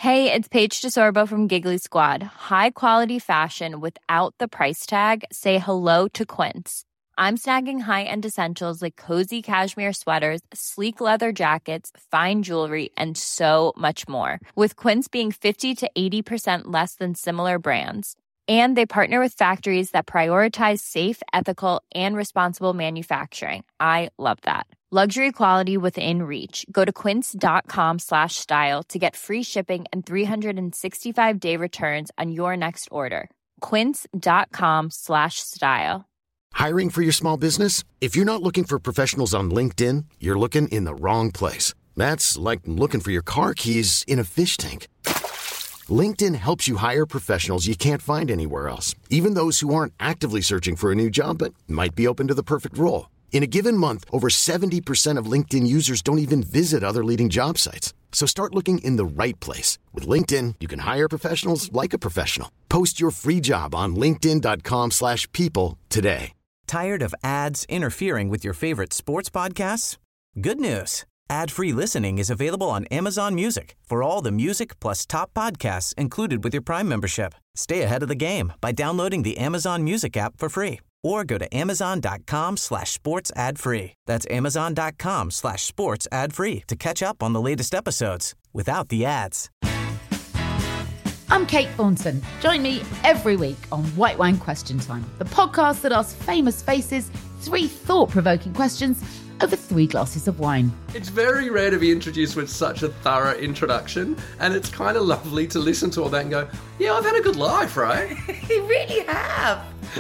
Hey, it's Paige DeSorbo from Giggly Squad. High quality fashion without the price tag. Say hello to Quince. I'm snagging high-end essentials like cozy cashmere sweaters, sleek leather jackets, fine jewelry, and so much more. With Quince being 50 to 80% less than similar brands. And they partner with factories that prioritize safe, ethical, and responsible manufacturing. I love that. Luxury quality within reach. Go to quince.com/style to get free shipping and 365-day returns on your next order. Quince.com/style. Hiring for your small business? If you're not looking for professionals on LinkedIn, you're looking in the wrong place. That's like looking for your car keys in a fish tank. LinkedIn helps you hire professionals you can't find anywhere else, even those who aren't actively searching for a new job but might be open to the perfect role. In a given month, over 70% of LinkedIn users don't even visit other leading job sites. So start looking in the right place. With LinkedIn, you can hire professionals like a professional. Post your free job on linkedin.com/people today. Tired of ads interfering with your favorite sports podcasts? Good news. Ad-free listening is available on Amazon Music for all the music plus top podcasts included with your Prime membership. Stay ahead of the game by downloading the Amazon Music app for free or go to amazon.com/sports ad free. That's amazon.com/sports ad free to catch up on the latest episodes without the ads. I'm Kate Thornton. Join me every week on White Wine Question Time, the podcast that asks famous faces 3 thought-provoking questions over 3 glasses of wine. It's very rare to be introduced with such a thorough introduction, and it's kind of lovely to listen to all that and go, yeah, I've had a good life, right? You really have.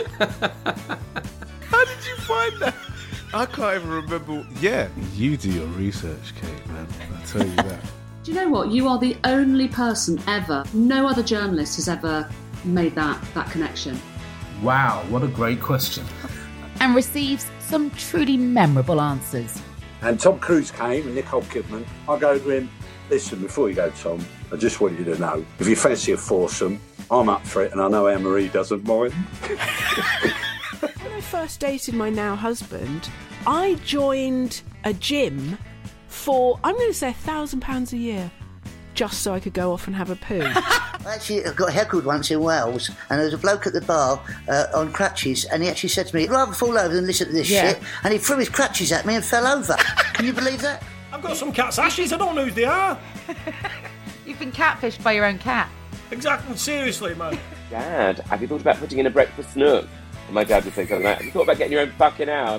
How did you find that? I can't even remember. Yeah, you do your research, Kate, man. I'll tell you that. Do you know what? You are the only person ever, no other journalist has ever made that connection. Wow, what a great question. And receives some truly memorable answers. And Tom Cruise came and Nicole Kidman. I go to him, listen, before you go, Tom, I just want you to know, if you fancy a foursome, I'm up for it and I know Anne-Marie doesn't mind. When I first dated my now husband, I joined a gym for, I'm going to say £1,000 a year, just so I could go off and have a poo. Actually, I got heckled once in Wales, and there was a bloke at the bar on crutches, and he actually said to me, I'd rather fall over than listen to this shit, and he threw his crutches at me and fell over. Can you believe that? I've got some cat's ashes, I don't know who they are. You've been catfished by your own cat. Exactly, seriously, man. Dad, have you thought about putting in a breakfast nook? And my dad would say something like, have you thought about getting your own fucking house?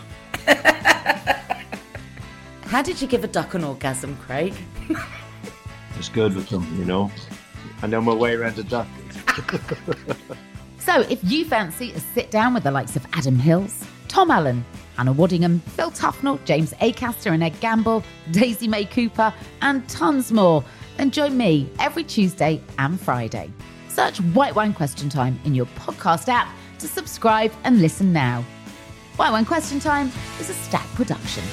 How did you give a duck an orgasm, Craig? It's good with them, you know. I know my way around a duck. So if you fancy a sit-down with the likes of Adam Hills, Tom Allen, Hannah Waddingham, Phil Tufnell, James Acaster and Ed Gamble, Daisy May Cooper, and tons more, then join me every Tuesday and Friday. Search White Wine Question Time in your podcast app to subscribe and listen now. White Wine Question Time is a Stack production.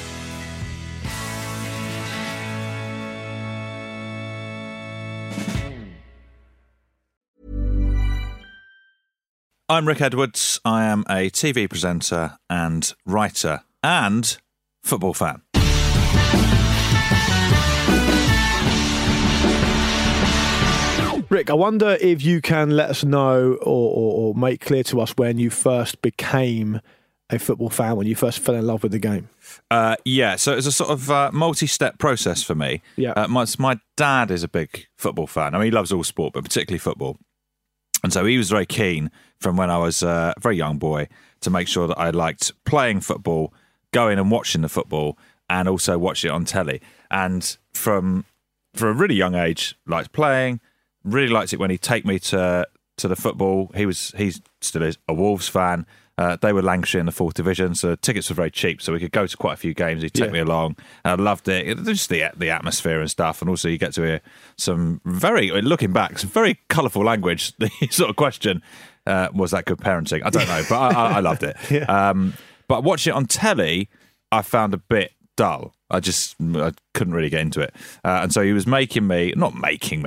I'm Rick Edwards. I am a TV presenter and writer and football fan. Rick, I wonder if you can let us know or make clear to us when you first became a football fan, when you first fell in love with the game. Yeah, so it was a sort of multi-step process for me. Yeah. My dad is a big football fan. I mean, he loves all sport, but particularly football. And so he was very keen from when I was a very young boy to make sure that I liked playing football, going and watching the football, and also watching it on telly. And from a really young age, liked playing, really liked it when he'd take me to the football. He still is a Wolves fan. They were Lancashire in the 4th Division, so the tickets were very cheap, so we could go to quite a few games. He'd take me along, and I loved it. Just the atmosphere and stuff, and also you get to hear some looking back, some very colourful language. The sort of question, was that good parenting? I don't know, but I loved it. Yeah. But watching it on telly, I found a bit dull. I couldn't really get into it. And so he was making me watch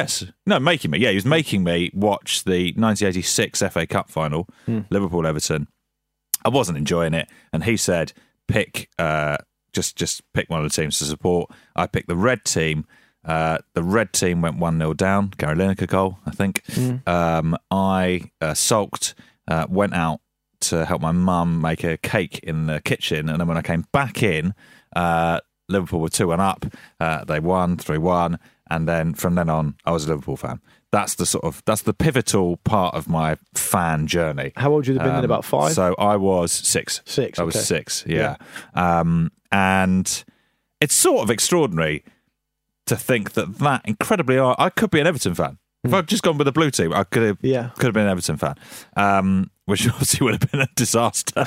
the 1986 FA Cup final, Liverpool-Everton. I wasn't enjoying it. And he said, just pick one of the teams to support. I picked the red team. The red team went 1-0 down. Gary Lineker goal, I think. I sulked, went out to help my mum make a cake in the kitchen, and then when I came back in, Liverpool were 2-1 up. They won 3-1, and then from then on, I was a Liverpool fan. That's the pivotal part of my fan journey. How old would you have been then? About 5? So I was 6. 6. I was 6. Yeah. And it's sort of extraordinary to think that incredibly, I could be an Everton fan. If I'd just gone with the blue team, I could have been an Everton fan, which obviously would have been a disaster.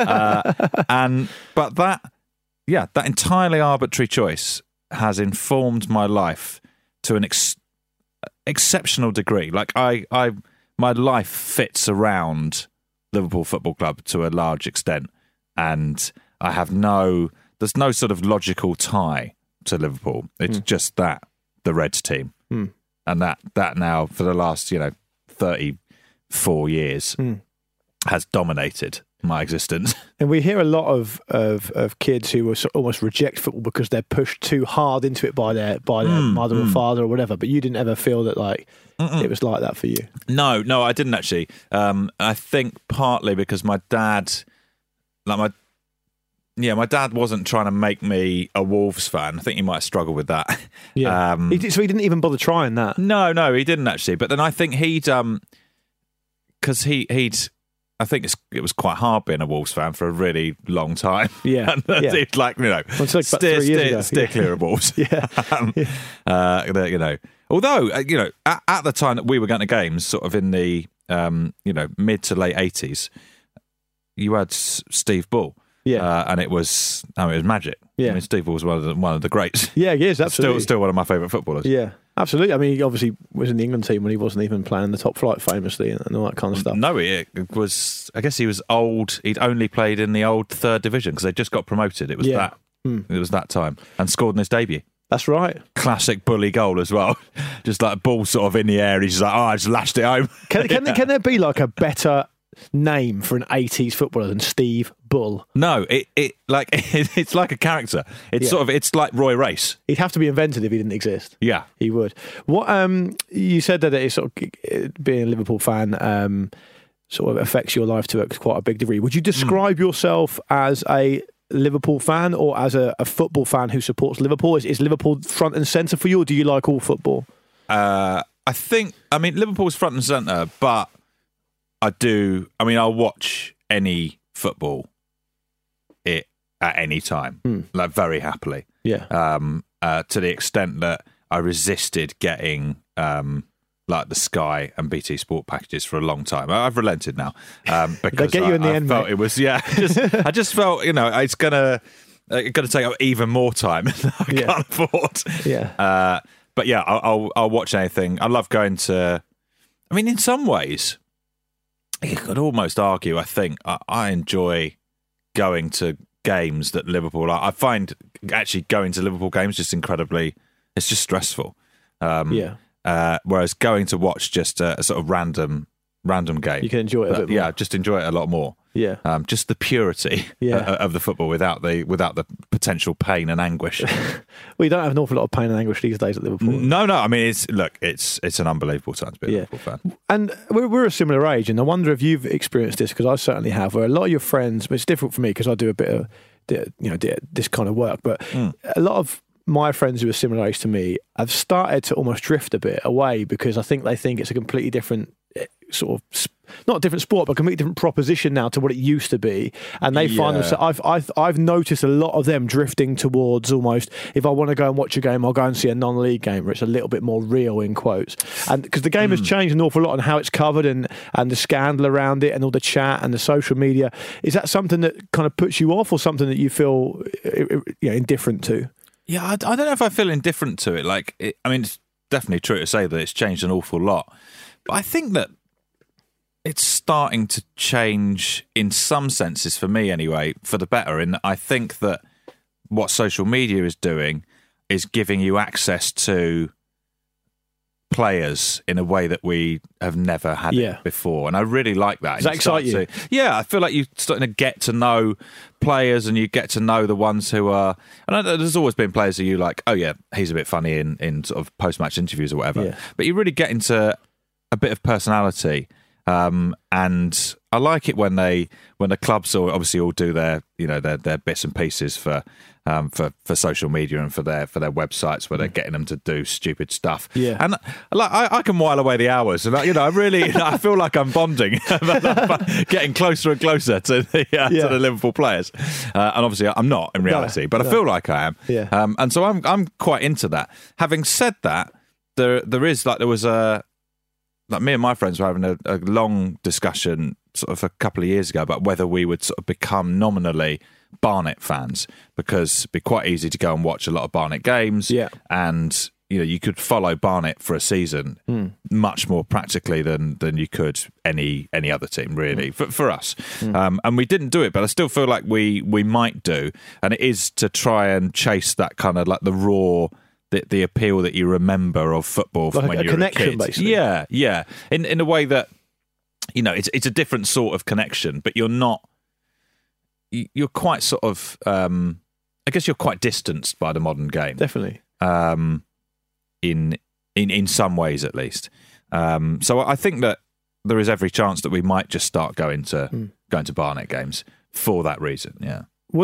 But that entirely arbitrary choice has informed my life to an exceptional degree. Like my life fits around Liverpool Football Club to a large extent, and I have there's no sort of logical tie to Liverpool. It's just the Reds team, and that now for the last 34 years has dominated my existence. And we hear a lot of kids who almost reject football because they're pushed too hard into it by their mother or father or whatever. But you didn't ever feel that it was like that for you? No, I didn't actually. I think partly because my dad, my dad wasn't trying to make me a Wolves fan. I think he might struggle with that. Yeah. So he didn't even bother trying that? No, he didn't actually. But then I think because I think it was quite hard being a Wolves fan for a really long time. Yeah. It's like, steer clear of Wolves. Although, at the time that we were going to games, sort of in the, mid to late 80s, you had Steve Bull. Yeah. And it was magic. Yeah. I mean, Steve Bull was one of the greats. Yeah, he is, absolutely. Still one of my favourite footballers. Yeah. Absolutely. I mean, he obviously was in the England team when he wasn't even playing the top flight famously and all that kind of stuff. No, it was. I guess he was old. He'd only played in the old 3rd division because they just got promoted. It was that. It was that time, and scored in his debut. That's right. Classic bully goal as well. Just like ball sort of in the air. He's just like, I just lashed it home. Can there be like a better name for an 80s footballer than Steve Bull? No, it's like a character. It's like Roy Race. He'd have to be invented if he didn't exist. Yeah, he would. What you said that it's sort of being a Liverpool fan sort of affects your life to quite a big degree. Would you describe yourself as a Liverpool fan or as a football fan who supports Liverpool? Is Liverpool front and centre for you, or do you like all football? I mean Liverpool's front and centre, but I'll watch any football at any time, like very happily. Yeah. To the extent that I resisted getting like the Sky and BT Sport packages for a long time. I've relented now because they get you in the end. Felt it was I just felt it's gonna take up even more time than I can't afford. Yeah. But yeah, I'll watch anything. I love going to. I mean, in some ways, you could almost argue, I think, I enjoy going to games that Liverpool are. I find actually going to Liverpool games just incredibly, it's just stressful. Whereas going to watch just a sort of random game. You can enjoy it a bit more. Yeah, just enjoy it a lot more. Yeah. Just the purity of the football without the potential pain and anguish. Well, you don't have an awful lot of pain and anguish these days at Liverpool. No. I mean, it's an unbelievable time to be a Liverpool fan. And we're a similar age, and I wonder if you've experienced this, because I certainly have, where a lot of your friends, but it's different for me because I do a bit of this kind of work, but a lot of my friends who are similar age to me have started to almost drift a bit away because I think they think it's a completely different sort of, not a different sport, but a completely different proposition now to what it used to be. And they find themselves, I've noticed a lot of them drifting towards almost, if I want to go and watch a game, I'll go and see a non-league game where it's a little bit more real, in quotes. And because the game has changed an awful lot on how it's covered and the scandal around it and all the chat and the social media. Is that something that kind of puts you off, or something that you feel indifferent to? Yeah, I don't know if I feel indifferent to it. It's definitely true to say that it's changed an awful lot. But I think that it's starting to change in some senses, for me anyway, for the better. And I think that what social media is doing is giving you access to players in a way that we have never had it before, and I really like that. Does that excite you? Yeah, I feel like you're starting to get to know players, and you get to know the ones who are. And I know there's always been players who you like. Oh yeah, he's a bit funny in sort of post-match interviews or whatever. Yeah. But you really get into a bit of personality, and I like it when the clubs obviously all do their their bits and pieces for social media and for their websites where they're getting them to do stupid stuff. Yeah. And like I can while away the hours, and I really I feel like I'm bonding, getting closer and closer to the Liverpool players. And obviously I'm not in reality, but I feel like I am. Yeah. And so I'm quite into that. Having said that, there was me and my friends were having a long discussion sort of a couple of years ago about whether we would sort of become nominally Barnet fans, because it'd be quite easy to go and watch a lot of Barnet games, and you could follow Barnet for a season much more practically than you could any other team, really, for us. And we didn't do it, but I still feel like we might do, and it is to try and chase that kind of like the raw. The appeal that you remember of football from like when a you were connection, a kid. basically. Yeah. In a way that, it's a different sort of connection, but you're quite sort of, I guess you're quite distanced by the modern game. Definitely. In some ways, at least. So I think that there is every chance that we might just start going to Barnet games for that reason. Yeah. What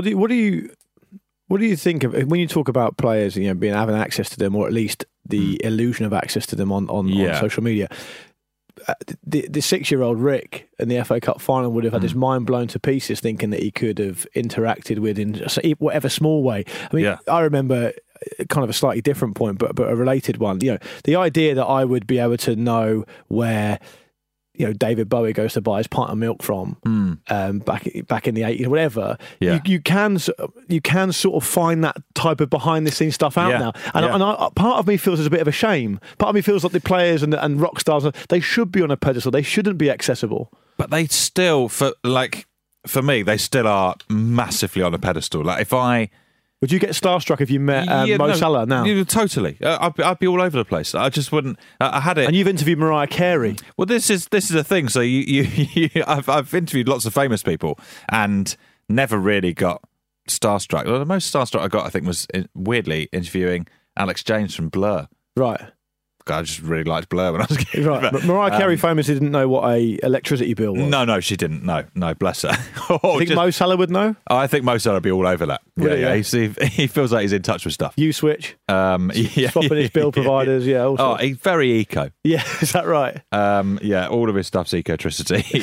do you think of when you talk about players, having access to them, or at least the illusion of access to them on social media? The 6-year-old Rick in the FA Cup final would have had his mind blown to pieces, thinking that he could have interacted with in whatever small way. I mean, I remember kind of a slightly different point, but a related one. The idea that I would be able to know where David Bowie goes to buy his pint of milk from back in the 80s, whatever. Yeah. You can sort of find that type of behind the scenes stuff out now, and part of me feels there's a bit of a shame. Part of me feels like the players and rock stars, they should be on a pedestal. They shouldn't be accessible. But they still, for me, they still are massively on a pedestal. Like would you get starstruck if you met Mo Salah now? Totally. I'd be all over the place. I just wouldn't. I had it. And you've interviewed Mariah Carey. Well, this is a thing. So I've interviewed lots of famous people and never really got starstruck. The most starstruck I got, I think, was weirdly interviewing Alex James from Blur. Right. I just really liked Blur when I was a kid. Right. But Mariah Carey famously didn't know what a electricity bill was. No, she didn't. No, bless her. Do you think Mo Salah would know? I think Mo Salah would be all over that. Yeah. He feels like he's in touch with stuff. U-Switch. Swapping his bill providers. Yeah. Also. He's very eco. Yeah, is that right? All of his stuff's ecotricity.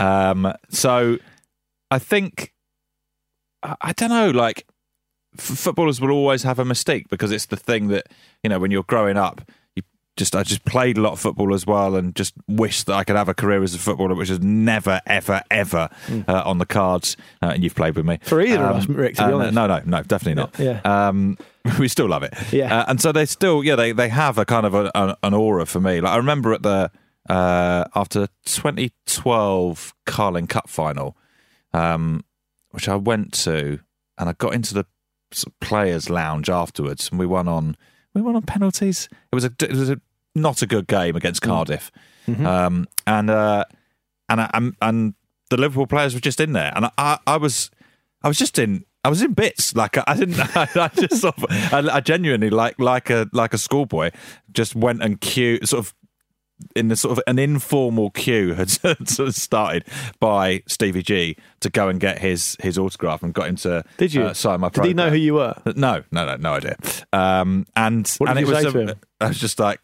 So I think, I don't know, like footballers will always have a mystique because it's the thing that, when you're growing up, I just played a lot of football as well, and just wished that I could have a career as a footballer, which is never, ever, ever on the cards. And you've played with me for either of us, Rick. To be honest, no, definitely not. Yeah. We still love it. Yeah. And so they still, they have a kind of an aura for me. Like I remember at the after 2012 Carling Cup final, which I went to, and I got into the players' lounge afterwards, and we won on penalties. It was a not a good game against Cardiff, and the Liverpool players were just in there, and I was in bits. Like I genuinely like a schoolboy just went and queued, sort of in the sort of an informal queue had sort of started by Stevie G to go and get his autograph, and got him to sign my Did he know who you were? No idea. And what did you say to him? I was just like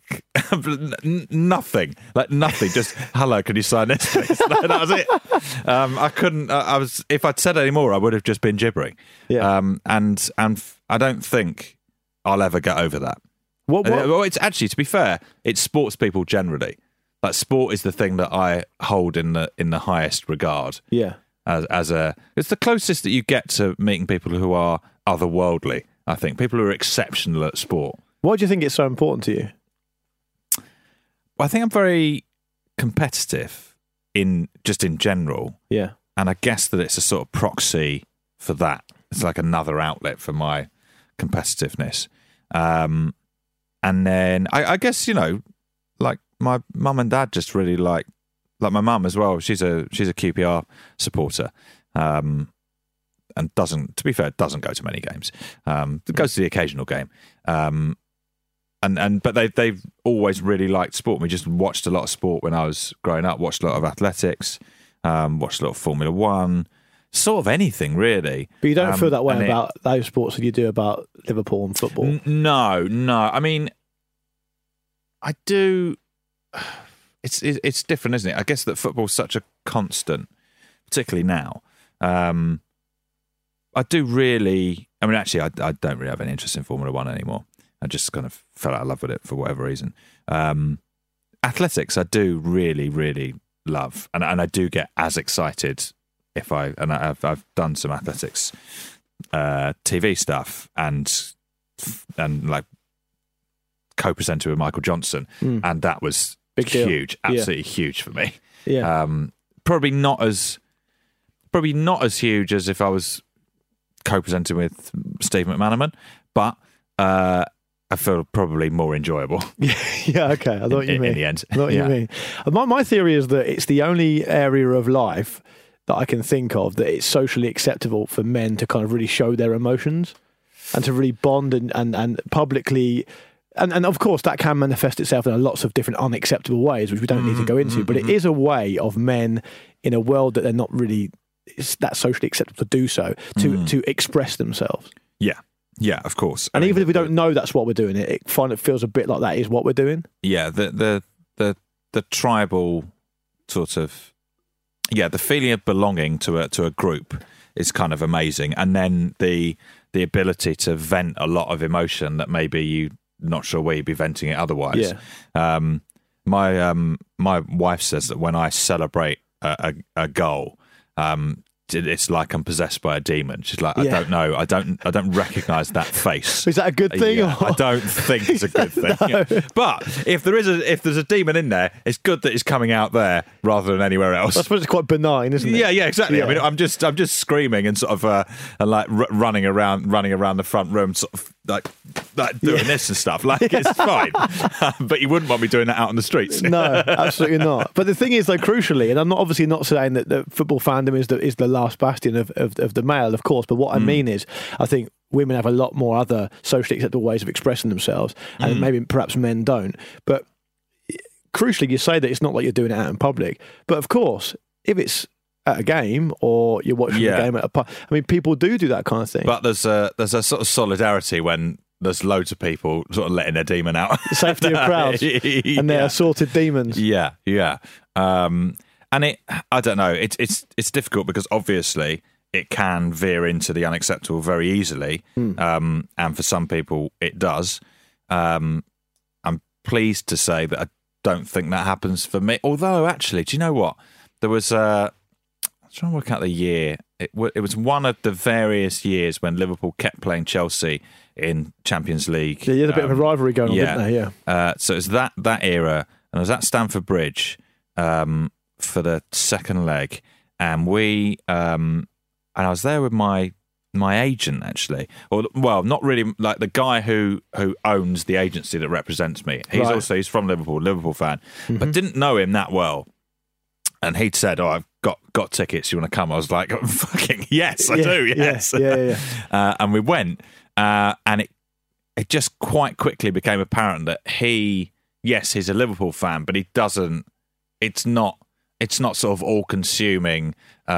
nothing. Just hello, can you sign this please? That was it. I couldn't. I was. If I'd said any more, I would have just been gibbering. Yeah. And I don't think I'll ever get over that. What? Well, it's actually, to be fair, it's sports people generally. Like sport is the thing that I hold in the highest regard. Yeah. It's the closest that you get to meeting people who are otherworldly. I think people who are exceptional at sport. Why do you think it's so important to you? Well, I think I'm very competitive in general. Yeah. And I guess that it's a sort of proxy for that. It's like another outlet for my competitiveness. And then I guess, my mum and dad just really like my mum as well. She's a QPR supporter, and doesn't go to many games. Goes to the occasional game, but they've always really liked sport. We just watched a lot of sport when I was growing up. Watched a lot of athletics, watched a lot of Formula One. Sort of anything, really. But you don't feel that way about those sports that you do about Liverpool and football? No. I mean, I do. It's different, isn't it? I guess that football's such a constant, particularly now. I do really. I mean, actually, I don't really have any interest in Formula One anymore. I just kind of fell out of love with it for whatever reason. Athletics, I do really, really love, and I do get as excited. I've done some athletics TV stuff and like co-presenter with Michael Johnson, and that was huge, absolutely huge for me. Yeah, probably not as huge as if I was co-presenting with Steve McManaman, but I feel probably more enjoyable. Yeah, okay. I know what you mean. In the end, I know what you mean. My theory is that it's the only area of life that I can think of that it's socially acceptable for men to kind of really show their emotions and to really bond and publicly. And of course, that can manifest itself in lots of different unacceptable ways, which we don't need to go into. But it is a way of men in a world that they're not really that socially acceptable to do so, to express themselves. Yeah, of course. And even if we don't know that's what we're doing, it feels a bit like that is what we're doing. Yeah, the tribal sort of. Yeah, the feeling of belonging to a group is kind of amazing, and then the ability to vent a lot of emotion that maybe you're not sure where you'd be venting it otherwise. Yeah. My wife says that when I celebrate a goal, it's like I'm possessed by a demon. She's like, I don't know, I don't recognise that face. Is that a good thing? Yeah, I don't think it's a good thing. No. But if there's a demon in there, it's good that it's coming out there rather than anywhere else. I suppose it's quite benign, isn't it? Yeah, exactly. Yeah. I mean, I'm just screaming and sort of like running around the front room, sort of like doing this and stuff. Like it's fine, but you wouldn't want me doing that out on the streets. No, absolutely not. But the thing is, though, crucially, and I'm obviously not saying that the football fandom is the last bastion of the male, of course. But what I mean is, I think women have a lot more other socially acceptable ways of expressing themselves, and maybe perhaps men don't. But crucially, you say that it's not like you're doing it out in public. But of course, if it's at a game or you're watching a game at a pub, I mean, people do that kind of thing. But there's a sort of solidarity when there's loads of people sort of letting their demon out. The safety of crowds and their assorted demons. Yeah. And I don't know. It's difficult because obviously it can veer into the unacceptable very easily, and for some people it does. I'm pleased to say that I don't think that happens for me. Although, actually, do you know what? There was I'm trying to work out the year. It was one of the various years when Liverpool kept playing Chelsea in Champions League. Yeah, you had a bit of a rivalry going on, didn't there? Yeah. So it's that era, and I was at Stamford Bridge for the second leg, and and I was there with my agent, actually, or well, not really, like the guy who owns the agency that represents me. He's from Liverpool fan, but didn't know him that well. And he'd said, "Oh, I've got tickets. You want to come?" I was like, "Fucking yes, I do. Yes." Yeah. And we went, and it just quite quickly became apparent that he's a Liverpool fan, but he doesn't. It's not sort of all consuming.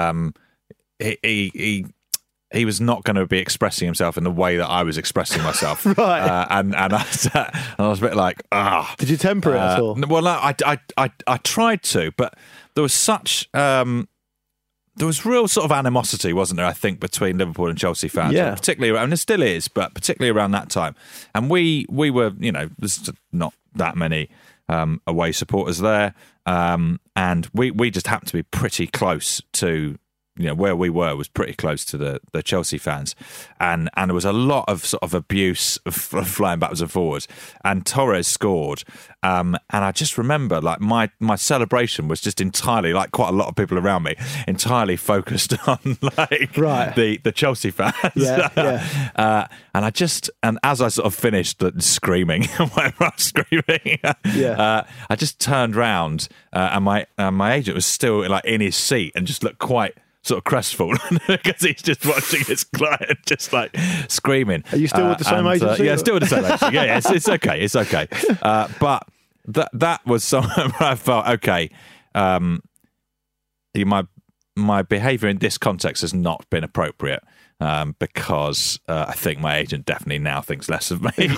He was not going to be expressing himself in the way that I was expressing myself. Right. And I was a bit like, Did you temper it at all? Well, no, I tried to, but there was such there was real sort of animosity, wasn't there? I think between Liverpool and Chelsea fans, particularly, and there still is, but particularly around that time. And we were, there's not that many away supporters there, and we just happened to be pretty close to where we were was pretty close to the Chelsea fans, and there was a lot of sort of abuse flying backwards and forwards. And Torres scored, and I just remember like my celebration was just entirely, like quite a lot of people around me, entirely focused on like the Chelsea fans. And as I sort of finished screaming, whatever I was screaming, I just turned round and my agent was still like in his seat and just looked quite sort of crestfallen because he's just watching his client just like screaming. Are you still with the same agency? Yeah, still with the same agency. Yeah, it's okay. It's okay. But that was something where I felt, okay, my behaviour in this context has not been appropriate. Because I think my agent definitely now thinks less of me.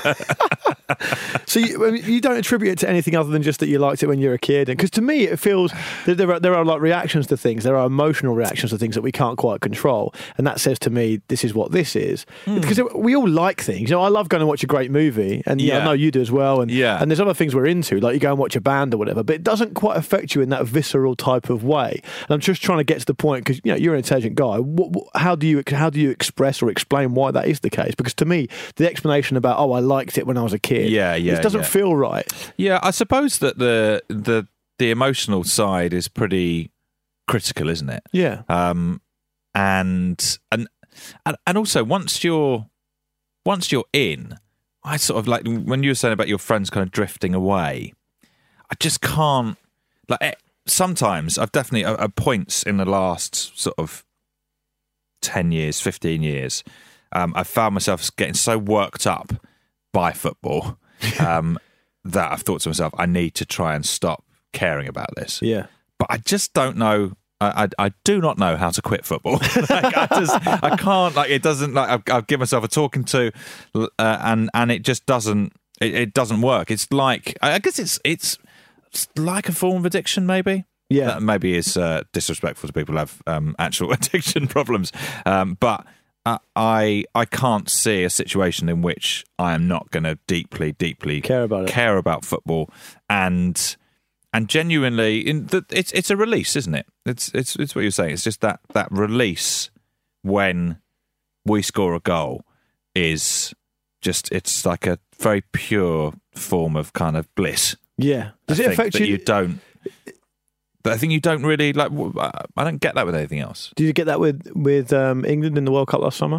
So you don't attribute it to anything other than just that you liked it when you were a kid? Because to me, it feels that there are like reactions to things. There are emotional reactions to things that we can't quite control, and that says to me, this is what this is. Because we all like things. I love going to watch a great movie, and I know you do as well. And there's other things we're into, like you go and watch a band or whatever, but it doesn't quite affect you in that visceral type of way. And I'm just trying to get to the point, because you're an intelligent guy. How do you express or explain why that is the case? Because to me, the explanation about I liked it when I was a kid, it doesn't feel right. Yeah, I suppose that the emotional side is pretty critical, isn't it? Yeah. And also once you're in, I sort of like when you were saying about your friends kind of drifting away. I just can't like. Sometimes I've definitely at points in the last sort of 10 years, 15 years, I've found myself getting so worked up by football that I've thought to myself, I need to try and stop caring about this. Yeah. But I just don't know. I do not know how to quit football. I can't. Like, it doesn't. Like, I've given myself a talking to, and it just doesn't. It doesn't work. It's like, I guess it's like a form of addiction, maybe. Yeah, that maybe is disrespectful to people who have actual addiction problems. But I can't see a situation in which I am not going to deeply care about football, and genuinely, it's a release, isn't it? It's what you're saying. It's just that release when we score a goal is just, it's like a very pure form of kind of bliss. Yeah, does it affect you? You don't. But I think you don't really like. I don't get that with anything else. Did you get that with England in the World Cup last summer?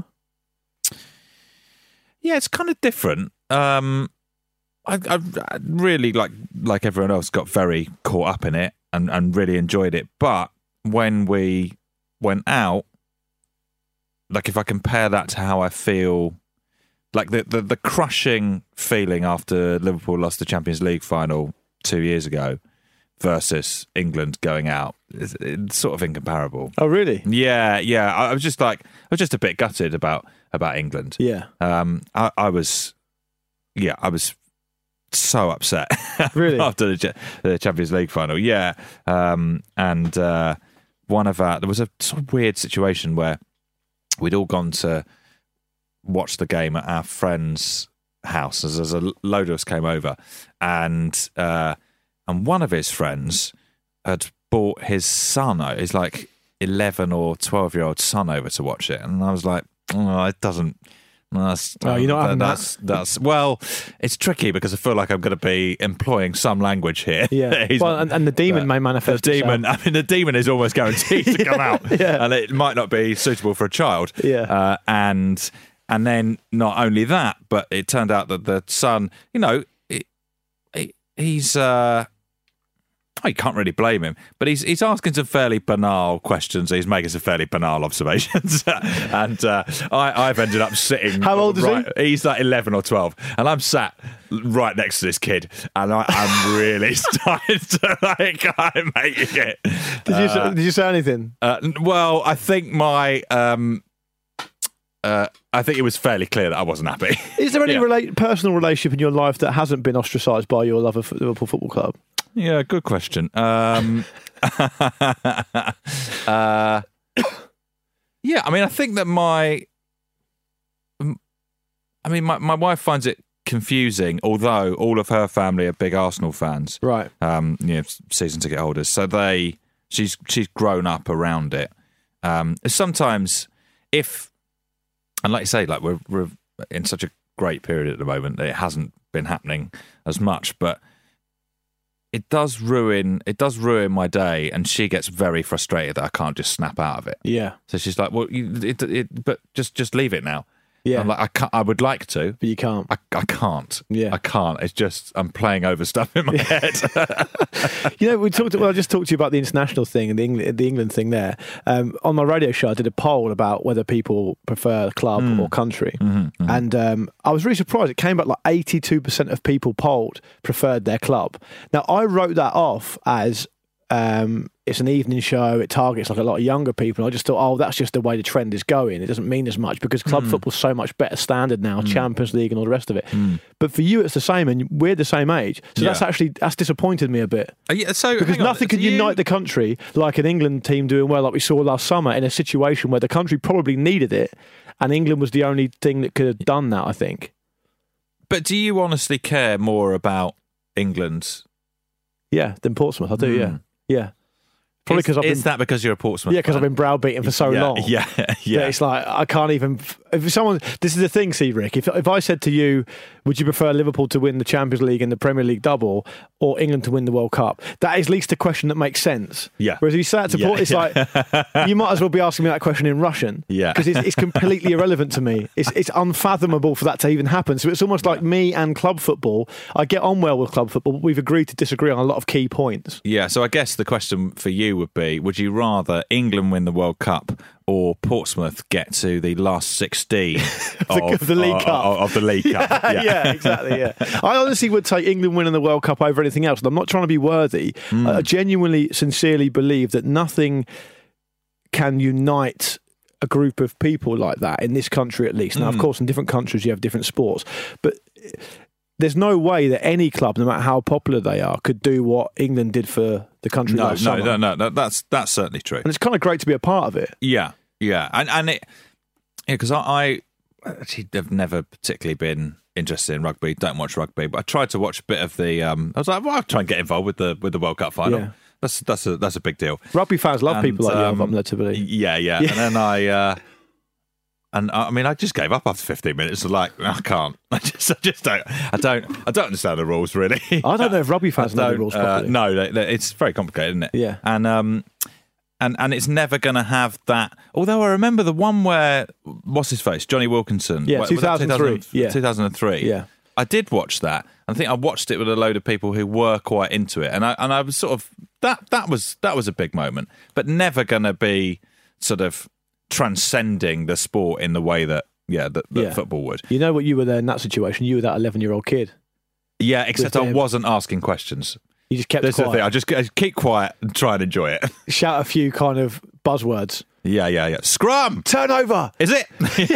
Yeah, it's kind of different. I really like everyone else got very caught up in it and really enjoyed it. But when we went out, like if I compare that to how I feel, like the crushing feeling after Liverpool lost the Champions League final 2 years ago versus England going out, it's sort of incomparable. Oh, really? Yeah. I was just a bit gutted about England. Yeah. I was so upset. Really? After the Champions League final. Yeah. There was a sort of weird situation where we'd all gone to watch the game at our friend's house as a load of us came over, and one of his friends had brought his son, his like 11 or 12-year-old son, over to watch it. And I was like, it doesn't. You're not having that? That's well, it's tricky because I feel like I'm going to be employing some language here. Yeah. Well, and the demon may manifest. The demon is almost guaranteed to come out. Yeah. And it might not be suitable for a child. Yeah. And then not only that, but it turned out that the son, he's. You can't really blame him, but he's asking some fairly banal questions. He's making some fairly banal observations, and I've ended up sitting. How old is he? He's like 11 or 12, and I'm sat right next to this kid, and I'm really starting to I'm making it. Did you say anything? Well, I think I think it was fairly clear that I wasn't happy. Is there any personal relationship in your life that hasn't been ostracised by your love of Liverpool Football Club? Yeah, good question. Yeah, I mean, I think that my wife finds it confusing, although all of her family are big Arsenal fans. Right. Season ticket holders. So she's grown up around it. Sometimes and like you say, like we're in such a great period at the moment that it hasn't been happening as much, but it does ruin my day, and she gets very frustrated that I can't just snap out of it. Yeah. So she's like, "Well, but just leave it now." Yeah. I'm like, I would like to, but you can't. I can't. Yeah. I can't. It's just I'm playing over stuff in my head. I just talked to you about the international thing and the England thing there. On my radio show, I did a poll about whether people prefer club or country, and I was really surprised. It came back like 82% of people polled preferred their club. Now I wrote that off as it's an evening show, it targets like a lot of younger people. And I just thought, that's just the way the trend is going. It doesn't mean as much because club football's so much better standard now, Champions League and all the rest of it. But for you, it's the same, and we're the same age. So that's disappointed me a bit. Because nothing can unite the country like an England team doing well, like we saw last summer, in a situation where the country probably needed it, and England was the only thing that could have done that, I think. But do you honestly care more about England? Yeah, than Portsmouth. I do, yeah. Probably because that because you're a Portsmouth? Yeah, because I've been browbeaten for so long. Yeah. It's like I can't even. If someone, this is the thing, see, Rick. If I said to you, would you prefer Liverpool to win the Champions League and the Premier League double, or England to win the World Cup? That is at least a question that makes sense. Yeah. Whereas if you say that to Port, it's like you might as well be asking me that question in Russian. Yeah. Because it's completely irrelevant to me. It's unfathomable for that to even happen. So it's almost like me and club football. I get on well with club football, but we've agreed to disagree on a lot of key points. Yeah. So I guess the question for you would be: would you rather England win the World Cup or Portsmouth get to the last 16 of the League Cup? Of the League Cup. Yeah, exactly. Yeah, I honestly would take England winning the World Cup over anything else. And I'm not trying to be worthy. I genuinely, sincerely believe that nothing can unite a group of people like that in this country, at least. Now, of course, in different countries you have different sports, but there's no way that any club, no matter how popular they are, could do what England did for the country last summer. No, that's certainly true. And it's kind of great to be a part of it. Yeah, and it, because I actually have never particularly been interested in rugby. Don't watch rugby, but I tried to watch a bit of the. I was like, I'll try and get involved with the World Cup final. Yeah. That's a big deal. Rugby fans love people like you, I'm led to believe. Yeah. And then I just gave up after 15 minutes. Like, I can't. I just don't. I don't understand the rules really. I don't know if rugby fans know the rules properly. No, it's very complicated, isn't it? Yeah. And it's never going to have that. Although I remember the one where what's his face, Johnny Wilkinson. Yeah, 2003. 2003. Yeah. I did watch that. I think I watched it with a load of people who were quite into it, and I was sort of that was a big moment, but never going to be sort of transcending the sport in the way that football would. You know what, you were there in that situation. You were that 11-year-old kid. Yeah, except I wasn't asking questions. You just kept That's quiet. The thing. I just keep quiet and try and enjoy it. Shout a few kind of buzzwords. Yeah. Scrum! Turnover! Is it?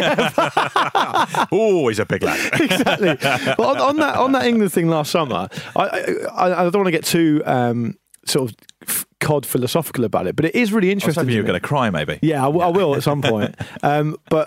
Oh, he's a big lad. Exactly. But on that England thing last summer, I don't want to get too sort of cod philosophical about it, but it is really interesting. I was hoping you were going to cry, maybe. Yeah, I will at some point. But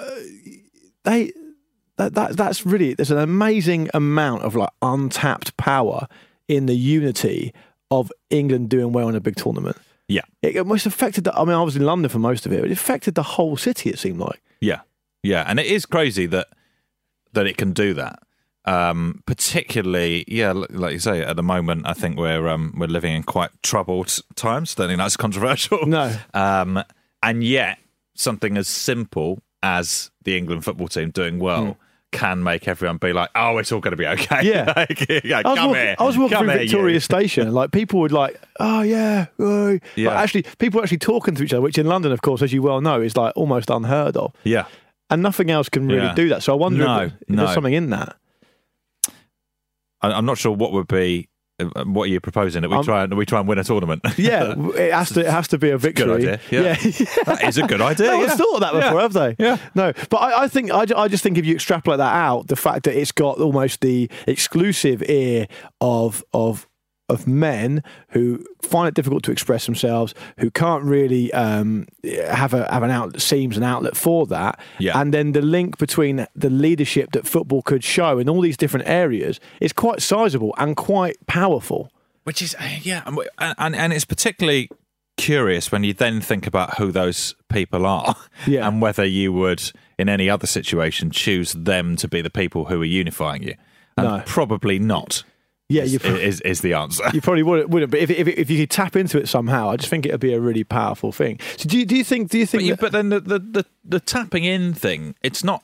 that's really, there's an amazing amount of like untapped power in the unity of England doing well in a big tournament. Yeah. It almost affected I was in London for most of it, but it affected the whole city, it seemed like. Yeah. And it is crazy that it can do that. Particularly, like you say, at the moment, I think we're living in quite troubled times. Don't think that's controversial. No. And yet, something as simple as the England football team doing well can make everyone be like, "Oh, it's all going to be okay." Yeah. I was walking through Victoria Station, and like people would like, "Oh yeah." But actually, people actually talking to each other, which in London, of course, as you well know, is like almost unheard of. Yeah. And nothing else can really do that. So I wonder if there's something in that. I'm not sure what would be. What are you proposing? That we try and win a tournament? Yeah, it has to be a victory. Good idea. Yeah. That is a good idea. No one's thought of that before, have they? Yeah. No, but I think I just think if you extrapolate that out, the fact that it's got almost the exclusive ear of men who find it difficult to express themselves, who can't really have an outlet, seems an outlet for that, and then the link between the leadership that football could show in all these different areas is quite sizable and quite powerful. Which is and it's particularly curious when you then think about who those people are and whether you would, in any other situation, choose them to be the people who are unifying you. And probably not. Yeah, is the answer. You probably wouldn't. But if you could tap into it somehow, I just think it would be a really powerful thing. So do you think? But then the tapping in thing, it's not.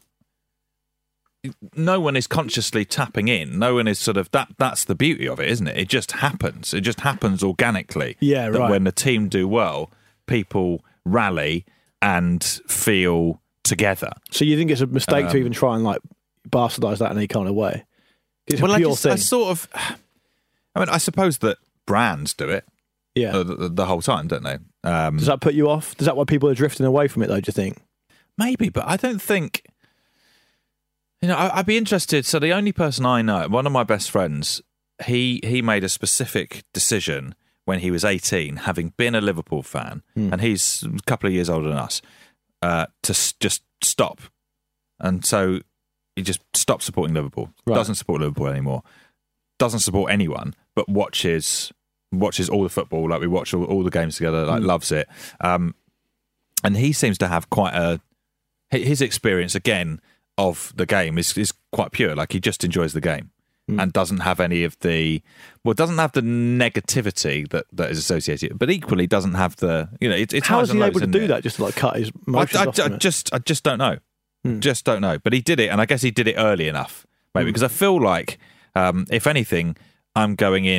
No one is consciously tapping in. No one is sort of that. That's the beauty of it, isn't it? It just happens. It just happens organically. Yeah, right. That when the team do well, people rally and feel together. So you think it's a mistake to even try and like bastardise that in any kind of way? It's a pure thing. I suppose that brands do it. Yeah, the whole time, don't they? Does that put you off? Is that why people are drifting away from it, though? Do you think? Maybe, but I don't think. I'd be interested. So the only person I know, one of my best friends, he made a specific decision when he was 18, having been a Liverpool fan, and he's a couple of years older than us, to just stop. And so he just stopped supporting Liverpool. Right. Doesn't support Liverpool anymore. Doesn't support anyone, but watches all the football. Like we watch all the games together. Like loves it. And he seems to have quite his experience again of the game is quite pure. Like he just enjoys the game and doesn't have any of doesn't have the negativity that is associated, but equally doesn't have the it's how is he able to do that? Just to like cut his emotions off from it? I just don't know. Just don't know. But he did it, and I guess he did it early enough, maybe because I feel like if anything, I'm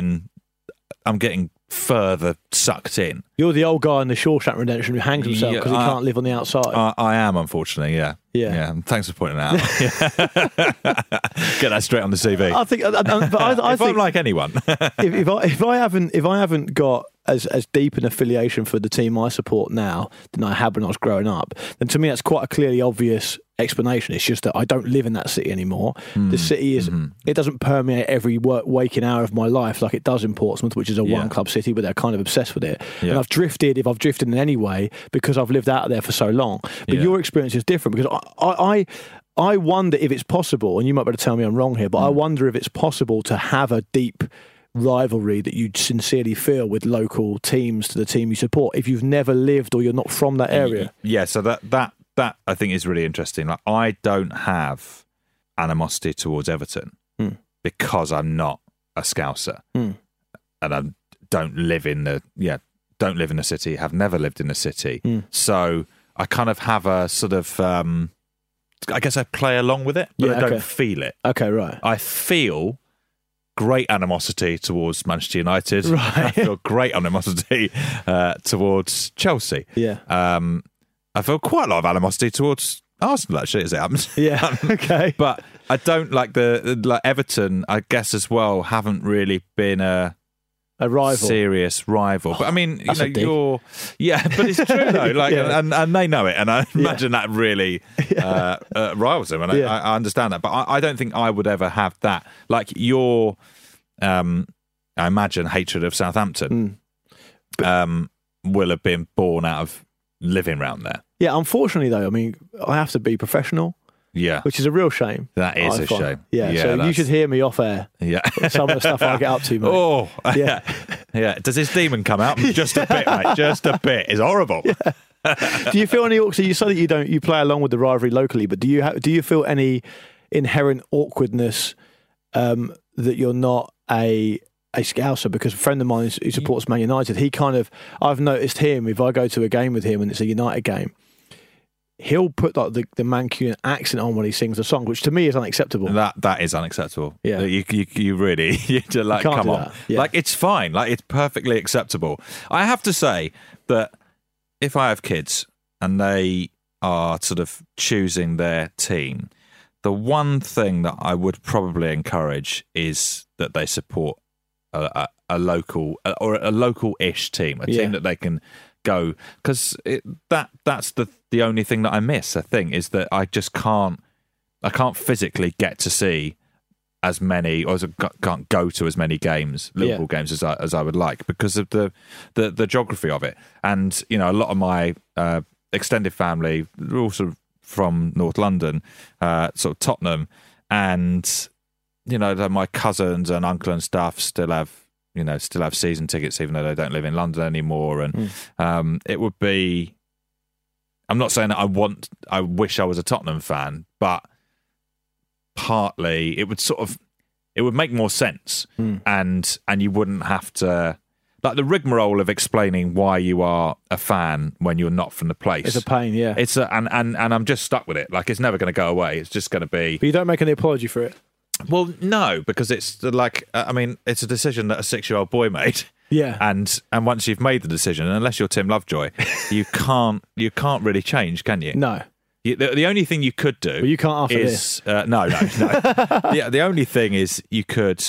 getting further sucked in. You're the old guy in the Shawshank Redemption who hangs himself because he can't live on the outside. I am, unfortunately, yeah. Thanks for pointing that out. Get that straight on the CV. I think, I if think I'm like anyone, if I haven't got as deep an affiliation for the team I support now than I had when I was growing up, then to me that's quite a clearly obvious explanation. It's just that I don't live in that city anymore. The city is it doesn't permeate every waking hour of my life like it does in Portsmouth, which is a one club city, but they're kind of obsessed with it. And I've drifted, if I've drifted in any way, because I've lived out there for so long. But your experience is different, because I wonder if it's possible, and you might be able to tell me I'm wrong here, but I wonder if it's possible to have a deep rivalry that you sincerely feel with local teams to the team you support if you've never lived or you're not from that area. Yeah, so that I think is really interesting. Like I don't have animosity towards Everton because I'm not a Scouser, and I don't live in the city. Have never lived in the city, so I kind of have a sort of. I guess I play along with it, but I don't feel it. Okay, right. I feel great animosity towards Manchester United. Right. I feel great animosity towards Chelsea. Yeah. I feel quite a lot of animosity towards Arsenal, actually, as it happens. Yeah. Okay. But I don't like Everton, I guess, as well, haven't really been a rival, serious rival. But I mean, but it's true though. Like, and they know it, and I imagine that really riles them, and I understand that. But I don't think I would ever have that. Like your, I imagine hatred of Southampton, will have been born out of living around there. Yeah, unfortunately though, I mean, I have to be professional. Yeah. Which is a real shame. That is a shame. Yeah, so you should hear me off air. Yeah. Some of the stuff I get up to, mate. Oh, yeah. Yeah. Does this demon come out? Just a bit, mate. Just a bit. It's horrible. Yeah. Do you feel any, so you say that you play along with the rivalry locally, but do you feel any inherent awkwardness that you're not a Scouser? Because a friend of mine who supports Man United, I've noticed him, if I go to a game with him and it's a United game, he'll put like the Mancunian accent on when he sings a song, which to me is unacceptable. That is unacceptable. Yeah, you really just like come on. Yeah. Like it's fine. Like it's perfectly acceptable. I have to say that if I have kids and they are sort of choosing their team, the one thing that I would probably encourage is that they support a local or a local-ish team, a team that they can go, because that's the only thing that I miss. I think is that I just can't physically get to see as many, or can't go to as many Liverpool games as I would like, because of the geography of it. And a lot of my extended family are also from North London, sort of Tottenham, and my cousins and uncle and stuff still have still have season tickets even though they don't live in London anymore. And it would be. I'm not saying that I wish I was a Tottenham fan, but partly it would make more sense, and you wouldn't have to. Like the rigmarole of explaining why you are a fan when you're not from the place. It's a pain, yeah. And I'm just stuck with it. Like it's never going to go away. It's just going to be. But you don't make any apology for it. Well, no, because it's like it's a decision that a 6-year-old boy made. Yeah. And once you've made the decision, unless you're Tim Lovejoy, you can't really change, can you? No. The only thing you could do. Well, you can't after this. No. The only thing is you could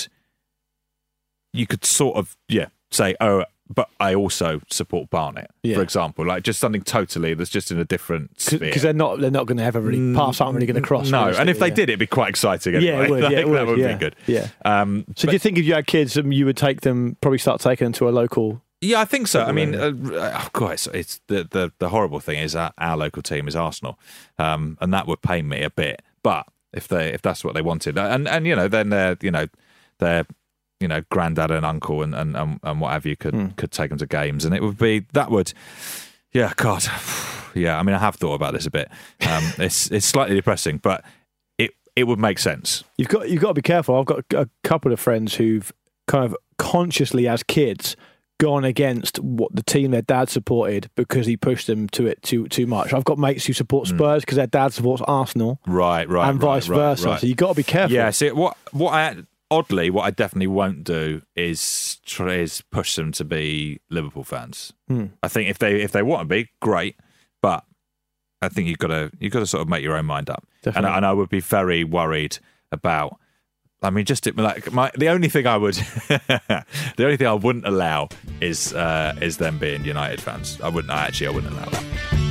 sort of say, oh, but I also support Barnet, for example, like just something totally that's just in a different sphere. Because they're not going to ever really paths aren't really going to cross. No, and if they did, it'd be quite exciting. Anyway. Yeah, it would. That would be good. Yeah. So do you think if you had kids, you would probably start taking them to a local? Yeah, I think so. I mean, of course, it's the horrible thing is that our local team is Arsenal, and that would pain me a bit. But if that's what they wanted, and then they're granddad and uncle and what have you could take them to games, and it would be God, yeah. I mean, I have thought about this a bit. It's slightly depressing, but it would make sense. You've got to be careful. I've got a couple of friends who've kind of consciously, as kids, gone against what the team their dad supported because he pushed them to it too much. I've got mates who support Spurs because their dad supports Arsenal, right, and vice versa. Right. So you've got to be careful. Yeah. See, what I definitely won't do is push them to be Liverpool fans. I think if they want to be, great, but I think you've got to sort of make your own mind up. And I would be very worried about. I mean, just the only thing I wouldn't allow is them being United fans. I wouldn't allow that.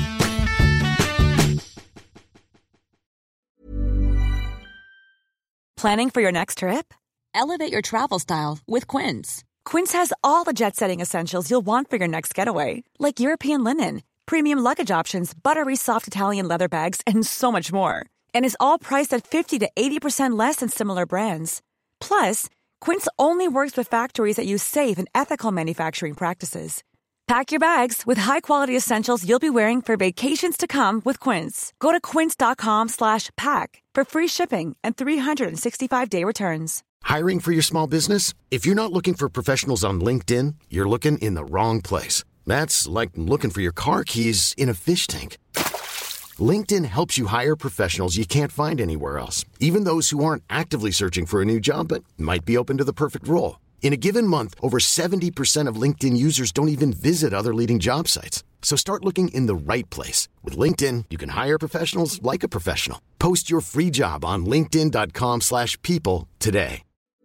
Planning for your next trip? Elevate your travel style with Quince. Quince has all the jet-setting essentials you'll want for your next getaway, like European linen, premium luggage options, buttery soft Italian leather bags, and so much more. And is all priced at 50 to 80% less than similar brands. Plus, Quince only works with factories that use safe and ethical manufacturing practices. Pack your bags with high-quality essentials you'll be wearing for vacations to come with Quince. Go to quince.com/pack for free shipping and 365-day returns. Hiring for your small business? If you're not looking for professionals on LinkedIn, you're looking in the wrong place. That's like looking for your car keys in a fish tank. LinkedIn helps you hire professionals you can't find anywhere else, even those who aren't actively searching for a new job but might be open to the perfect role. In a given month, over 70% of LinkedIn users don't even visit other leading job sites. So start looking in the right place. With LinkedIn, you can hire professionals like a professional. Post your free job on linkedin.com/people today.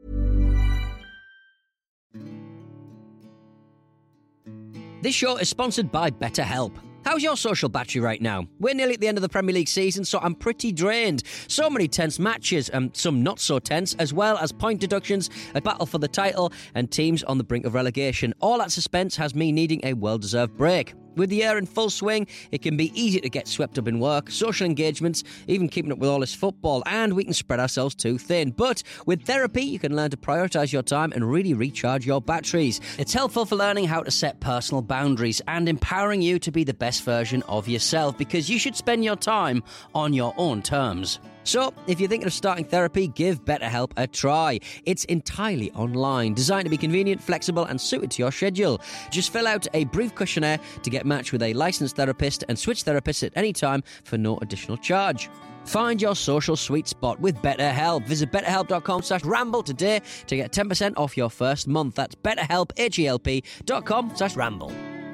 This show is sponsored by BetterHelp. How's your social battery right now? We're nearly at the end of the Premier League season, so I'm pretty drained. So many tense matches, and some not so tense, as well as point deductions, a battle for the title, and teams on the brink of relegation. All that suspense has me needing a well-deserved break. With the year in full swing, it can be easy to get swept up in work, social engagements, even keeping up with all this football, and we can spread ourselves too thin. But with therapy, you can learn to prioritise your time and really recharge your batteries. It's helpful for learning how to set personal boundaries and empowering you to be the best version of yourself, because you should spend your time on your own terms. So, if you're thinking of starting therapy, give BetterHelp a try. It's entirely online, designed to be convenient, flexible, and suited to your schedule. Just fill out a brief questionnaire to get matched with a licensed therapist and switch therapists at any time for no additional charge. Find your social sweet spot with BetterHelp. Visit betterhelp.com/ramble today to get 10% off your first month. That's betterhelp, HELP.com/ramble.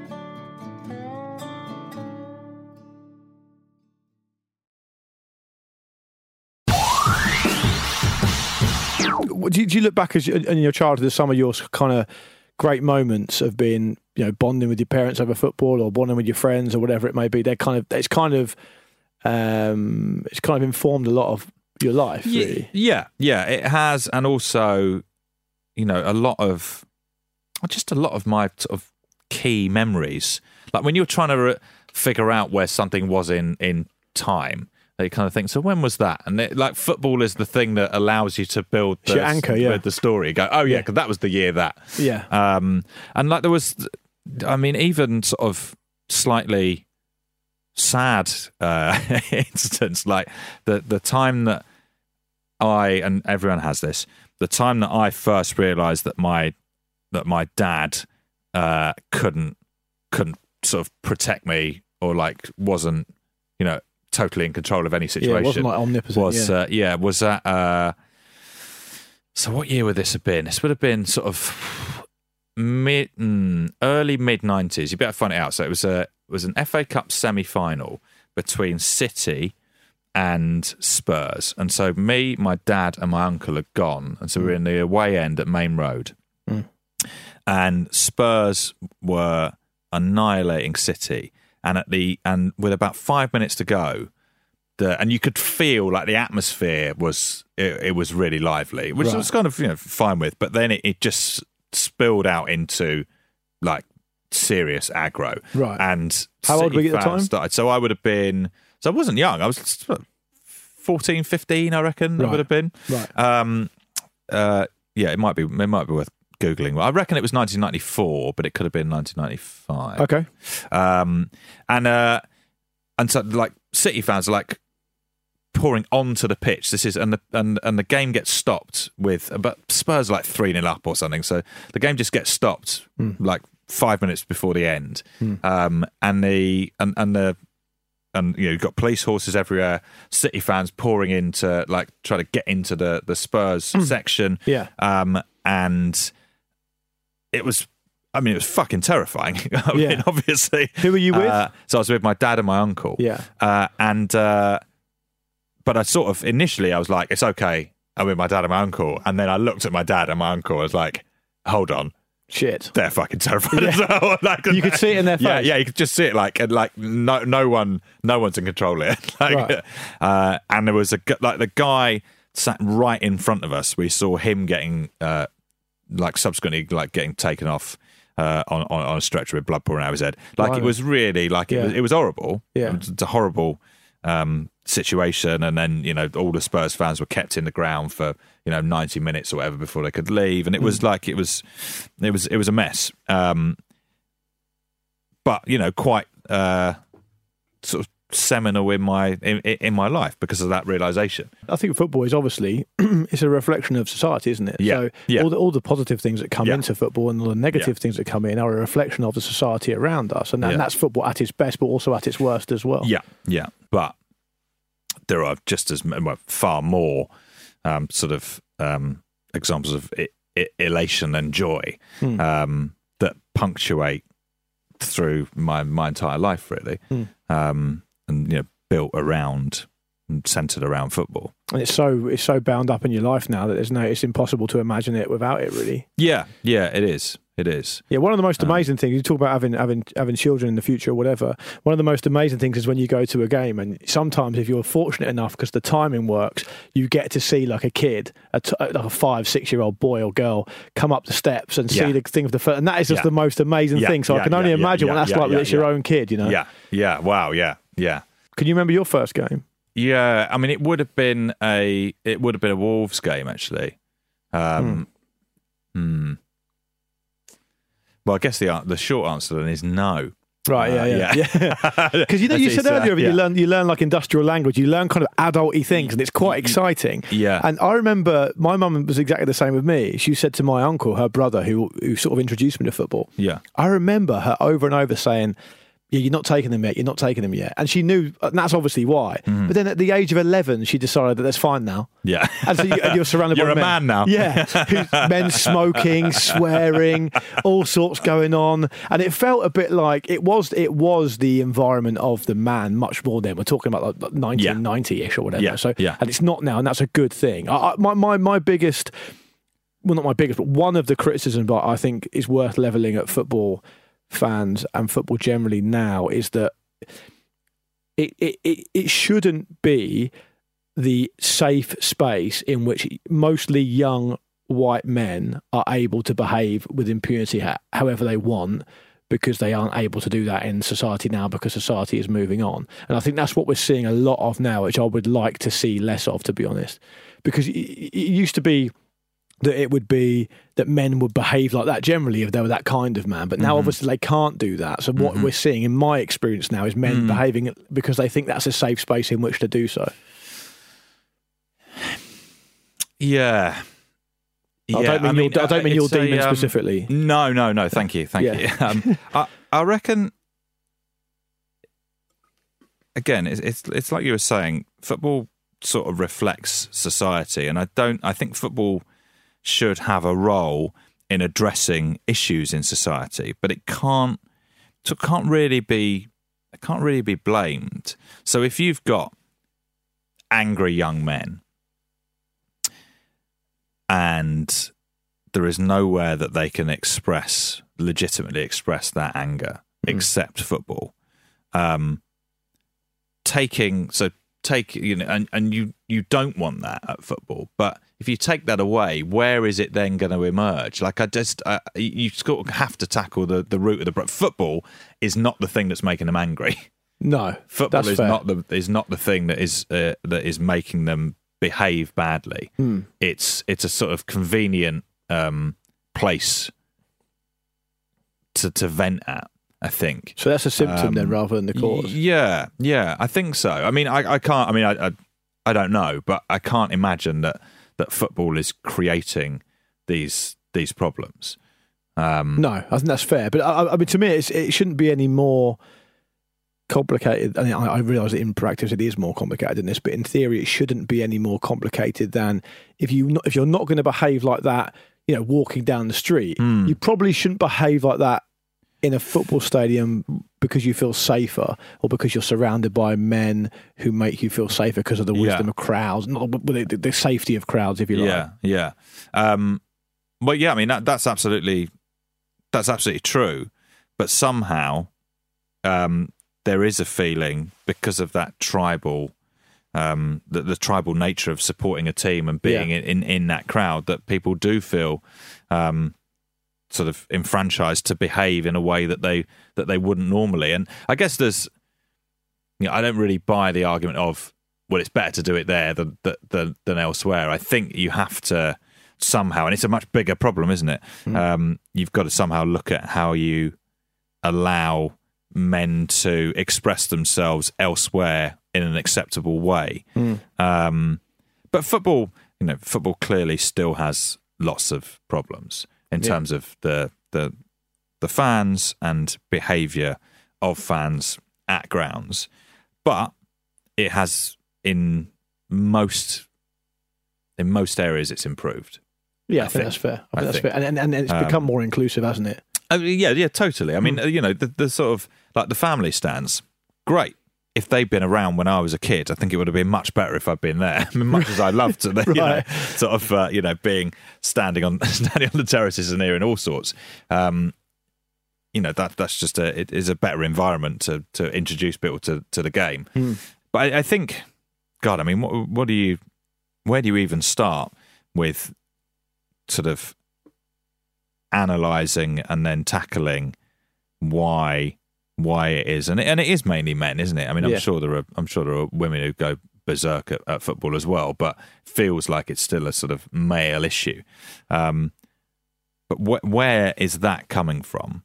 Do you look back in your childhood at some of your kind of great moments of being, bonding with your parents over football or bonding with your friends or whatever it may be? It's kind of informed a lot of your life, really. Yeah, it has, and also, a lot of my sort of key memories. Like when you're trying to figure out where something was in time. that you kind of think, so when was that? And like football is the thing that allows you to build the anchor, yeah. with the story. You go, oh yeah, because that was the year that. Yeah. And like there was, I mean, even sort of slightly sad instance, like the time that and everyone has this, the time that I first realised that my dad couldn't sort of protect me, or like wasn't, you know, totally in control of any situation. Yeah, it wasn't like omnipotent. Was that so what year would this have been? This would have been sort of early mid-90s. You better find it out. So it was an FA Cup semi-final between City and Spurs. And so me, my dad and my uncle had gone, and so we were in the away end at Main Road. And Spurs were annihilating City, and with about 5 minutes to go, and you could feel like the atmosphere was really lively, which I was kind of, you know, fine with. But then it just spilled out into like serious aggro. Right. And how old were you at the time? Started. So I would have been. So I wasn't young. I was 14, 15, I reckon. I would have been. Right. Yeah, it might be worth Googling. I reckon it was 1994, but it could have been 1995. Okay. And so like City fans are like pouring onto the pitch. This is and the game gets stopped but Spurs are like 3-0 up or something. So the game just gets stopped like 5 minutes before the end. And you know, you've got police horses everywhere, City fans pouring in to like try to get into the Spurs section. Yeah. And it was fucking terrifying. I mean, obviously. Who were you with? So I was with my dad and my uncle. Yeah. But I sort of, initially I was like, it's okay, I'm with my dad and my uncle. And then I looked at my dad and my uncle, I was like, hold on. Shit. They're fucking terrified as well. Like, you could see it in their face. Yeah, you could just see it like no one's in control of it. And there was the guy sat right in front of us. We saw him getting subsequently getting taken off on a stretcher with blood pouring out of his head. It was really it was horrible. Yeah. It's a horrible situation. And then, you know, all the Spurs fans were kept in the ground for, you know, 90 minutes or whatever before they could leave. And it was it was a mess. But, you know, quite sort of seminal in my life because of that realisation. I think football is obviously it's a reflection of society, isn't it? Yeah. So all the positive things that come into football and all the negative things that come in are a reflection of the society around us, and that's football at its best, but also at its worst as well. Yeah. But there are just far more examples of elation and joy that punctuate through my entire life, really. And, you know, built around and centred around football. And it's so bound up in your life now that it's impossible to imagine it without it, really. Yeah, it is. It is. Yeah, one of the most amazing things, you talk about having children in the future or whatever, one of the most amazing things is when you go to a game, and sometimes if you're fortunate enough, because the timing works, you get to see like a kid, like a 5-6-year-old boy or girl, come up the steps and see the thing of the first, and that is just the most amazing thing. So I can only imagine what that's like when it's your own kid, you know? Yeah, wow, yeah. Can you remember your first game? Yeah, I mean, it would have been a Wolves game, actually. Well, I guess the short answer then is no. Right, yeah. Because you said earlier you learn like industrial language, you learn kind of adult-y things, and it's quite exciting. Yeah. And I remember my mum was exactly the same with me. She said to my uncle, her brother, who sort of introduced me to football. Yeah. I remember her over and over saying, yeah, you're not taking them yet. And she knew, and that's obviously why. But then at the age of 11, she decided that that's fine now. Yeah. And so you're surrounded by men. You're a man now. Yeah. Men smoking, swearing, all sorts going on. And it felt a bit like it was the environment of the man much more then. We're talking about like 1990-ish or whatever. Yeah. So, and it's not now, and that's a good thing. My biggest, well, not my biggest, but one of the criticisms that I think is worth levelling at football fans and football generally now is that it shouldn't be the safe space in which mostly young white men are able to behave with impunity however they want, because they aren't able to do that in society now because society is moving on. And I think that's what we're seeing a lot of now, which I would like to see less of, to be honest. Because it used to be that it would be that men would behave like that generally if they were that kind of man. But now obviously they can't do that. So what we're seeing in my experience now is men behaving because they think that's a safe space in which to do so. Yeah. I don't mean your demon specifically. No. Thank you. I reckon. Again, it's like you were saying. Football sort of reflects society, and I think football should have a role in addressing issues in society, but it can't really be blamed. So if you've got angry young men, and there is nowhere that they can legitimately express that anger except football. And you don't want that at football. But if you take that away, where is it then going to emerge? Like you sort of have to tackle the root of the problem. Football is not the thing that's making them angry. No, football is not the thing that is making them behave badly. It's a sort of convenient place to vent at, I think. So that's a symptom then, rather than the cause. Yeah, I think so. I mean, I can't. I mean, I don't know, but I can't imagine that football is creating these problems. No, I think that's fair. But I mean, to me, it shouldn't be any more complicated. I mean, I realise that in practice it is more complicated than this, but in theory it shouldn't be any more complicated than if you're not going to behave like that, walking down the street, you probably shouldn't behave like that in a football stadium because you feel safer or because you're surrounded by men who make you feel safer because of the wisdom of crowds, not the safety of crowds, if you like. Yeah. Well, yeah, I mean, that's absolutely true, but somehow there is a feeling because of that tribal, the tribal nature of supporting a team and being in that crowd, that people do feel sort of enfranchised to behave in a way that they wouldn't normally. And I guess there's, I don't really buy the argument of, well, it's better to do it there than elsewhere. I think you have to somehow, and it's a much bigger problem, isn't it? You've got to somehow look at how you allow men to express themselves elsewhere in an acceptable way. But football clearly still has lots of problems in terms of the fans and behaviour of fans at grounds. But it has in most areas it's improved. Yeah, I think that's fair. I think that's fair. And it's become more inclusive, hasn't it? Yeah, totally. I mean, the sort of like the family stands, great. If they'd been around when I was a kid, I think it would have been much better if I'd been there. I mean, much as I loved to, being standing on the terraces and hearing all sorts. That's just it is a better environment to introduce people to the game. But I think, God, I mean, where do you even start with sort of analysing and then tackling why it is, and it is mainly men, isn't it? I mean, I'm sure there are women who go berserk at football as well, but feels like it's still a sort of male issue. But where is that coming from?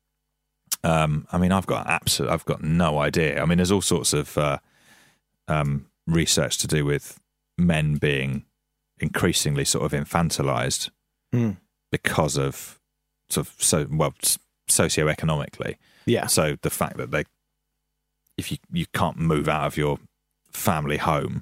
I mean, I've got no idea. I mean, there's all sorts of research to do with men being increasingly sort of infantilized because of socioeconomically. Yeah. So the fact that if you can't move out of your family home,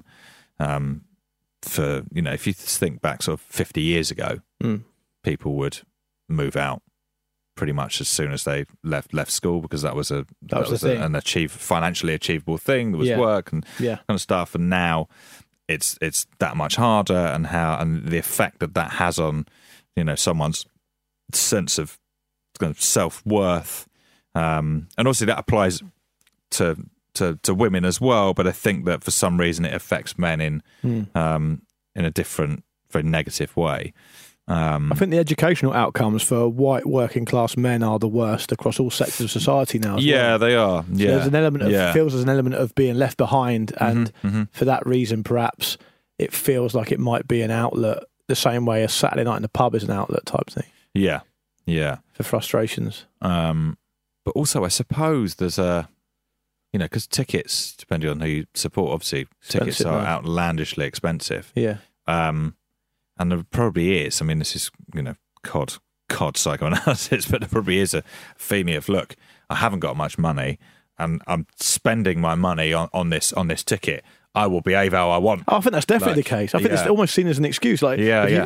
if you think back sort of 50 years ago, people would move out pretty much as soon as they left school because that was an financially achievable thing. There was work and kind of stuff, and now it's that much harder, and the effect that has on someone's sense of kind of self-worth. And also that applies to women as well, but I think that for some reason it affects men in a different, very negative way. I think the educational outcomes for white working class men are the worst across all sectors of society now. They are. So there's an element of feels there's an element of being left behind, and for that reason, perhaps it feels like it might be an outlet, the same way a Saturday night in the pub is an outlet type thing. Yeah. For frustrations. But also, I suppose there's a, because tickets, depending on who you support, obviously tickets are outlandishly expensive. Yeah. And there probably is. I mean, this is, COD psychoanalysis, but there probably is a feeling of, look, I haven't got much money, and I'm spending my money on this ticket. I will behave how I want. I think that's definitely the case. I think it's almost seen as an excuse. It's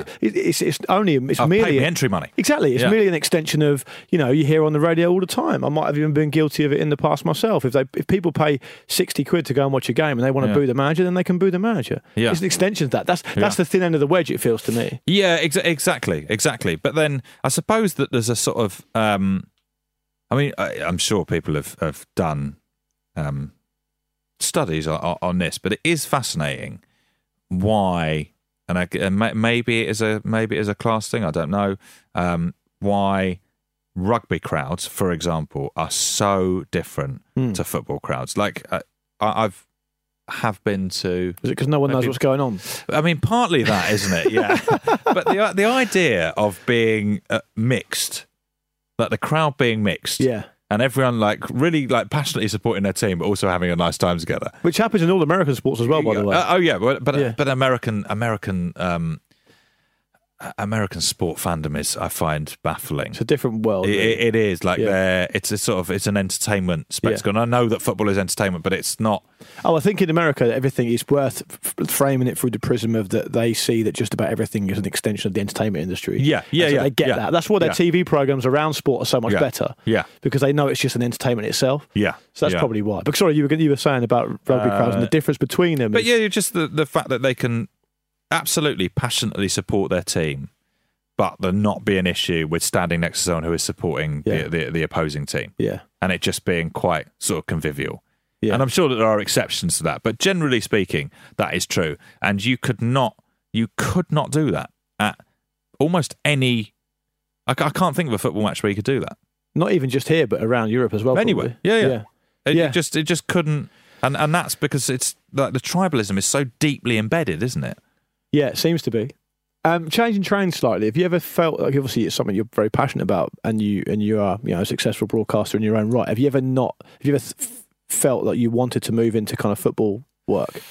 merely entry money. Exactly. It's merely an extension of, you hear on the radio all the time. I might have even been guilty of it in the past myself. If people pay 60 quid to go and watch a game and they want to boo the manager, then they can boo the manager. Yeah. It's an extension of that. That's the thin end of the wedge, it feels to me. Yeah, exactly. But then I suppose that there's a sort of, I'm sure people have done studies on this, but it is fascinating why, and maybe it is a class thing, I don't know, why rugby crowds, for example, are so different to football crowds. Like have been to. Is it because no one knows what's going on? I mean, partly that, isn't it? Yeah, but the idea of being mixed, like the crowd being mixed, yeah. And everyone really passionately supporting their team, but also having a nice time together. Which happens in all American sports as well, by the way. But American sport fandom I find baffling. It's a different world. It is it's an entertainment spectacle. And I know that football is entertainment, but it's not. Oh, I think in America everything is worth framing it through the prism of that they see that just about everything is an extension of the entertainment industry. Yeah. They get that. That's why their TV programs around sport are so much better. Yeah, because they know it's just an entertainment itself. Yeah, so that's probably why. But sorry, you were saying about rugby crowds and the difference between them. But just the fact that they can absolutely passionately support their team, but there not be an issue with standing next to someone who is supporting the opposing team. Yeah. And it just being quite sort of convivial. Yeah. And I'm sure that there are exceptions to that, but generally speaking, that is true. And you could not do that at almost any. I can't think of a football match where you could do that. Not even just here, but around Europe as well. Anyway, yeah. It just couldn't, and that's because it's like the tribalism is so deeply embedded, isn't it? Yeah, it seems to be. Changing trains slightly. Have you ever felt like, obviously it's something you're very passionate about, and you are a successful broadcaster in your own right? Have you ever felt that you wanted to move into kind of football work?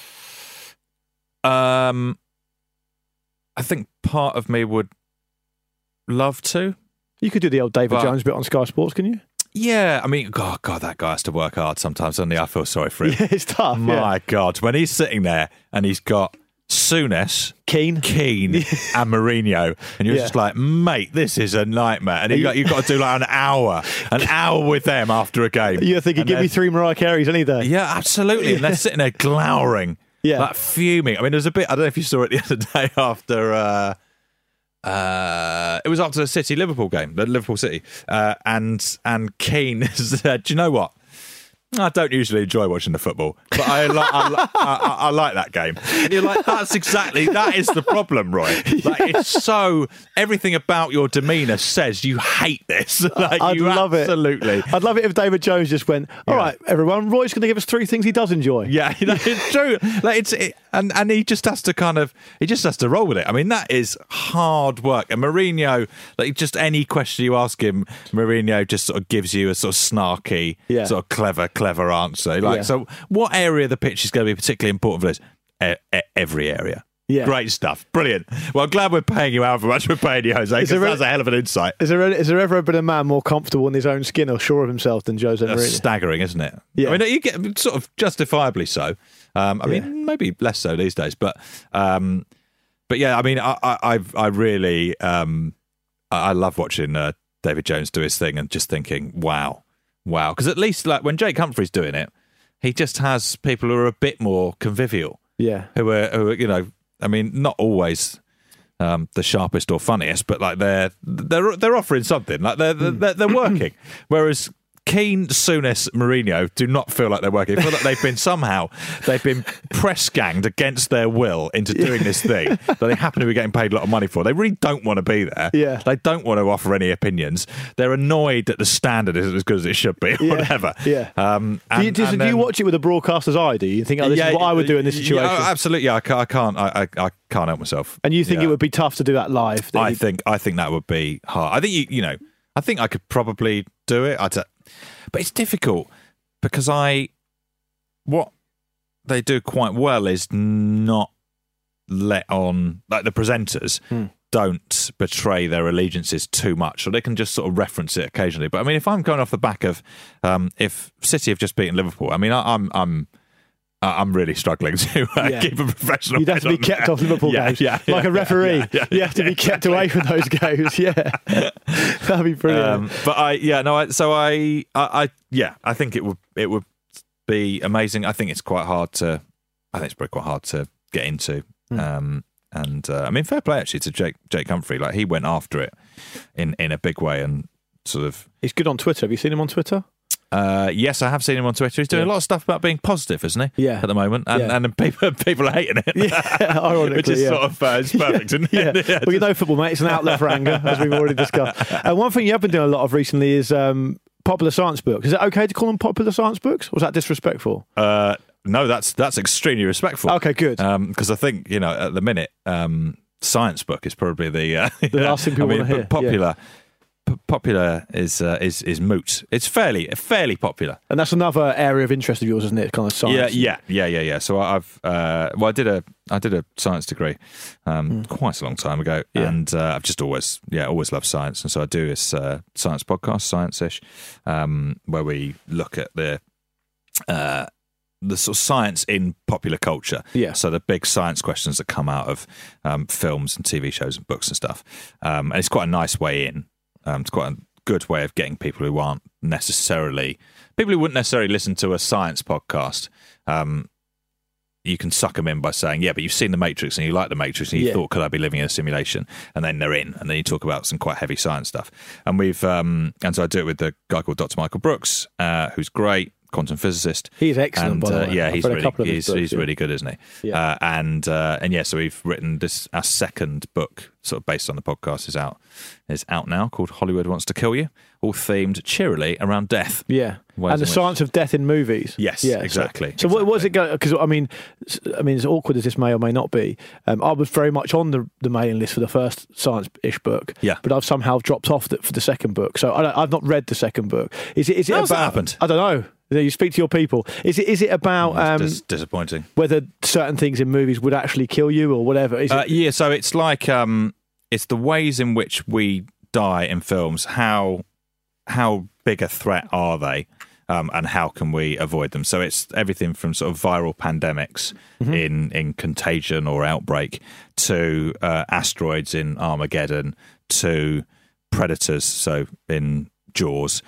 I think part of me would love to. You could do the old David Jones bit on Sky Sports, can you? Yeah, I mean, God, that guy has to work hard sometimes, doesn't he? I feel sorry for him. Yeah, it's tough. My God, when he's sitting there and he's got Souness, Keane, and Mourinho, and you're just like, mate, this is a nightmare. And you've got to do like an hour with them after a game. You're thinking, give me 3 Mariah Careys any day. Yeah, absolutely. And they're sitting there glowering, like fuming. I mean, there's a bit, I don't know if you saw it the other day after. It was after the Liverpool game, the Liverpool City, and Keane said, "Do you know what? I don't usually enjoy watching the football, but I like that game." And you're like, that is the problem, Roy. Like, it's so, everything about your demeanour says you hate this. Like, I'd love it. Absolutely. I'd love it if David Jones just went, all right, everyone, Roy's going to give us 3 things he does enjoy. Yeah, it's true. Like, and he just has to roll with it. I mean, that is hard work. And Mourinho, like, just any question you ask him, Mourinho just sort of gives you a sort of snarky, sort of clever answer. So what area of the pitch is going to be particularly important for this? Every area. Yeah. Great stuff. Brilliant. Well, glad we're paying you however much we're paying you, Jose, because that's a hell of an insight. Is there ever been a man more comfortable in his own skin or sure of himself than Jose Mourinho? That's staggering, isn't it? Yeah. I mean, you get sort of justifiably so. I mean, maybe less so these days, but yeah, I mean, I really I love watching David Jones do his thing and just thinking, wow, because at least like when Jake Humphrey's doing it, he just has people who are a bit more convivial. Yeah, who are I mean, not always the sharpest or funniest, but like they're offering something. Like they're working. Whereas Keane, Souness, Mourinho do not feel like they're working. They feel like they've been press ganged against their will into doing this thing that they happen to be getting paid a lot of money for. They really don't want to be there. Yeah. They don't want to offer any opinions. They're annoyed that the standard isn't as good as it should be, or whatever. Yeah. Do you watch it with a broadcaster's eye? Do you think, this is what I would do in this situation? Yeah, absolutely. I can't help myself. And you think it would be tough to do that live? I think that would be hard. I think I think I could probably do it. But it's difficult because what they do quite well is not let on, like the presenters don't betray their allegiances too much, so they can just sort of reference it occasionally. But I mean, if I'm going off the back of if City have just beaten Liverpool, I mean, I'm really struggling to keep a professional. You'd have to be kept off Liverpool games, like a referee. You have to be kept away from those games. Yeah, that'd be brilliant. I think it would be amazing. I think it's quite hard to. I think it's pretty quite hard to get into. I mean, fair play actually to Jake Humphrey. Like, he went after it in a big way and sort of. He's good on Twitter. Have you seen him on Twitter? Yes, I have seen him on Twitter. He's doing a lot of stuff about being positive, isn't he? Yeah. At the moment, and people are hating it. Yeah, ironically, which is sort of it's perfect, isn't it? Yeah. Well, you know, football, mate, it's an outlet for anger, as we've already discussed. And one thing you have been doing a lot of recently is popular science books. Is it okay to call them popular science books, or is that disrespectful? No, that's extremely respectful. Okay, good. Because I think at the minute, science book is probably the last thing people want to hear. Popular. Popular is moot. It's fairly popular, and that's another area of interest of yours, isn't it? Kind of science. Yeah. So I did a science degree quite a long time ago, and I've just always loved science, and so I do this science podcast, Science-ish, where we look at the sort of science in popular culture. Yeah. So the big science questions that come out of films and TV shows and books and stuff, and it's quite a nice way in. It's quite a good way of getting people who wouldn't necessarily listen to a science podcast. You can suck them in by saying, yeah, but you've seen The Matrix and you like The Matrix and you thought, could I be living in a simulation? And then they're in, and then you talk about some quite heavy science stuff. And and so I do it with a guy called Dr. Michael Brooks, who's great, quantum physicist. He's excellent, by the way. Yeah, he's really good, isn't he? Yeah. So we've written this. Our second book, sort of based on the podcast, is out now, called Hollywood Wants to Kill You, all themed cheerily around death. Yeah, and the science of death in movies. Yes, yeah, exactly. So what was it going? Because I mean, as awkward as this may or may not be, I was very much on the mailing list for the first science-ish book. Yeah, but I've somehow dropped off for the second book. So I've not read the second book. Is it How's about? That happened? I don't know. You speak to your people. Is it about disappointing whether certain things in movies would actually kill you or whatever? Yeah, so it's like it's the ways in which we die in films. How big a threat are they, and how can we avoid them? So it's everything from sort of viral pandemics in Contagion or Outbreak to asteroids in Armageddon to predators, so in Jaws,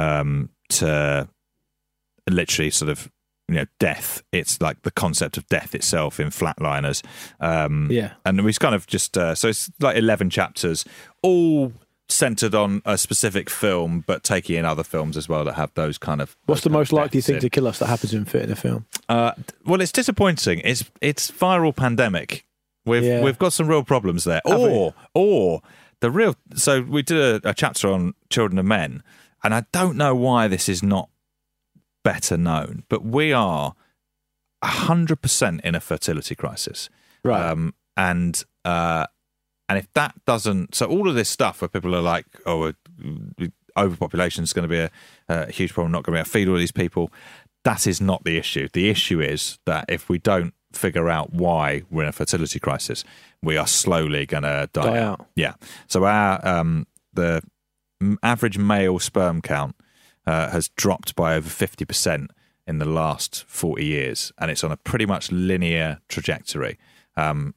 to literally sort of death. It's like the concept of death itself in Flatliners. And we've kind of just so it's like 11 chapters, all centered on a specific film, but taking in other films as well that have those kind of. What's the most likely thing to kill us that happens in a film? Well, it's disappointing. It's viral pandemic. We've got some real problems there. Or the real. So we did a chapter on Children of Men, and I don't know why this is not better known, but we are 100% in a fertility crisis, right? And if that doesn't, so all of this stuff where people are like, oh, overpopulation is going to be a huge problem, not going to be able to feed all these people, that is not the issue. The issue is that if we don't figure out why we're in a fertility crisis, we are slowly going to die out. Yeah. So our the average male sperm count has dropped by over 50% in the last 40 years, and it's on a pretty much linear trajectory. And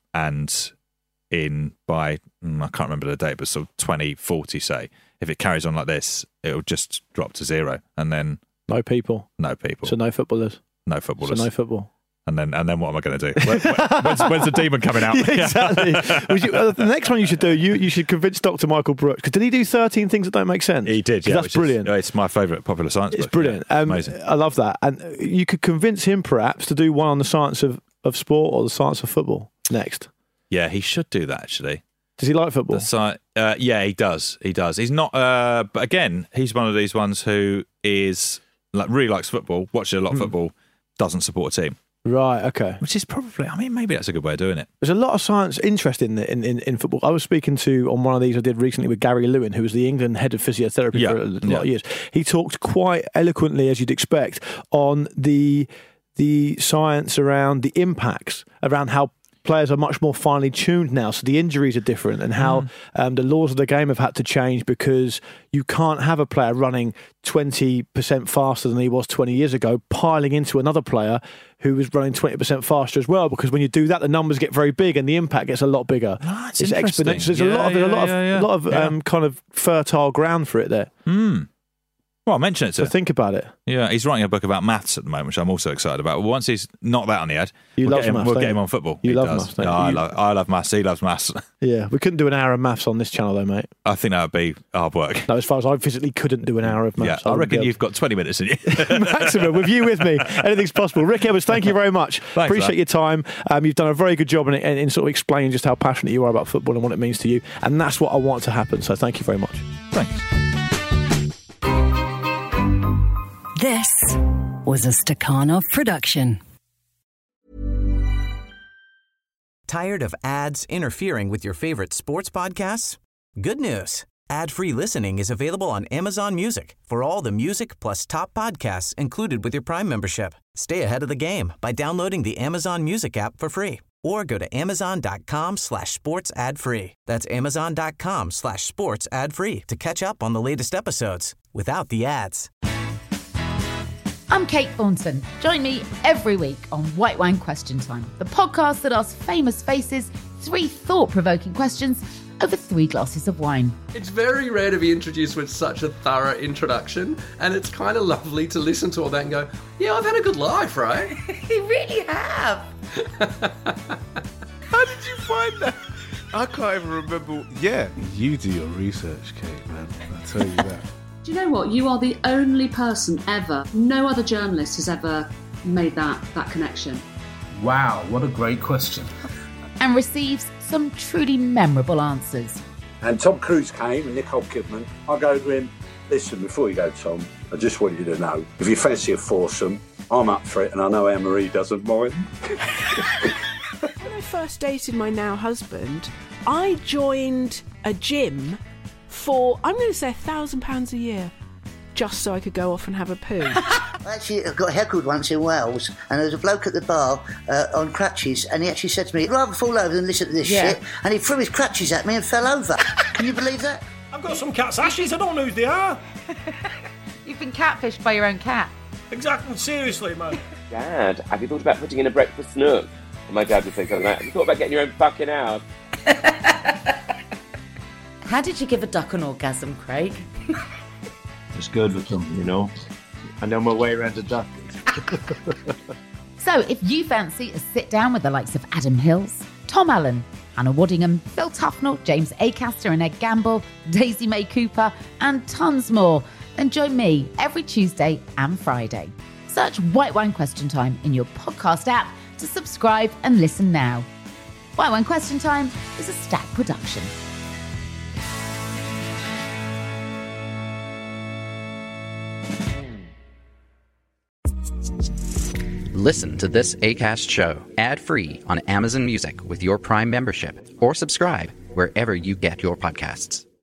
by I can't remember the date, but sort of 2040, say, if it carries on like this, it'll just drop to zero, and then no people. So no footballers. No footballers. So no football. And then what am I going to do? When's the demon coming out? Yeah, exactly. The next one you should do, you should convince Dr. Michael Brooks. Because did he do 13 things that don't make sense? He did, yeah. That's brilliant. It's my favourite popular science book. It's brilliant. Yeah, amazing. I love that. And you could convince him perhaps to do one on the science of sport or the science of football next. Yeah, he should do that, actually. Does he like football? Yeah, he does. He's not. But again, he's one of these ones who is really likes football, watches a lot of football, doesn't support a team. Right. Okay. Which is probably. I mean, maybe that's a good way of doing it. There's a lot of science interest in football. I was speaking to on one of these I did recently with Gary Lewin, who was the England head of physiotherapy for a lot of years. He talked quite eloquently, as you'd expect, on the science around the impacts, around how players are much more finely tuned now, so the injuries are different, and how the laws of the game have had to change because you can't have a player running 20% faster than he was 20 years ago, piling into another player who was running 20% faster as well, because when you do that, the numbers get very big and the impact gets a lot bigger. It's exponential. There's a lot of kind of fertile ground for it there. Well, I'll mention it to So think about it. Yeah, he's writing a book about maths at the moment, which I'm also excited about. Well, once he's knocked that on the head, we'll get him on football. You He love does. maths, don't No, you? I love maths. He loves maths. Yeah, we couldn't do an hour of maths on this channel though, mate. I think that would be hard work. No, as far as I physically couldn't do an hour of maths. Yeah, I wouldn't reckon be you've got 20 minutes in you. Maximum, with you with me, anything's possible. Rick Edwards, thank you very much. Thanks, Appreciate man. your time. You've done a very good job in sort of explaining just how passionate you are about football and what it means to you, and that's what I want to happen. So thank you very much. Thanks. This was a Stakhanov production. Tired of ads interfering with your favorite sports podcasts? Good news. Ad-free listening is available on Amazon Music for all the music plus top podcasts included with your Prime membership. Stay ahead of the game by downloading the Amazon Music app for free or go to amazon.com/sports ad free. That's amazon.com/sports ad free to catch up on the latest episodes without the ads. I'm Kate Thornton. Join me every week on White Wine Question Time, the podcast that asks famous faces 3 thought-provoking questions over 3 glasses of wine. It's very rare to be introduced with such a thorough introduction, and it's kind of lovely to listen to all that and go, yeah, I've had a good life, right? You really have. How did you find that? I can't even remember. Yeah, you do your research, Kate, man. I tell you that. Do you know what? You are the only person ever, no other journalist has ever made that connection. Wow, what a great question. And receives some truly memorable answers. And Tom Cruise came and Nicole Kidman. I go to him, listen, before you go, Tom, I just want you to know, if you fancy a foursome, I'm up for it, and I know Anne-Marie doesn't mind. When I first dated my now husband, I joined a gym for, I'm going to say £1,000 a year, just so I could go off and have a poo. Actually, I got heckled once in Wales, and there was a bloke at the bar on crutches, and he actually said to me, "I'd rather fall over than listen to this shit," and he threw his crutches at me and fell over. Can you believe that? I've got some cat's ashes, I don't know who they are. You've been catfished by your own cat. Exactly, seriously, man. Dad, have you thought about putting in a breakfast nook? And my dad would say something like that. Have you thought about getting your own fucking house? How did you give a duck an orgasm, Craig? It's good with them, you know. I know my way around a duck. So if you fancy a sit down with the likes of Adam Hills, Tom Allen, Hannah Waddingham, Phil Tufnell, James Acaster and Ed Gamble, Daisy May Cooper, and tons more, then join me every Tuesday and Friday. Search White Wine Question Time in your podcast app to subscribe and listen now. White Wine Question Time is a Stack production. Listen to this Acast show ad-free on Amazon Music with your Prime membership, or subscribe wherever you get your podcasts.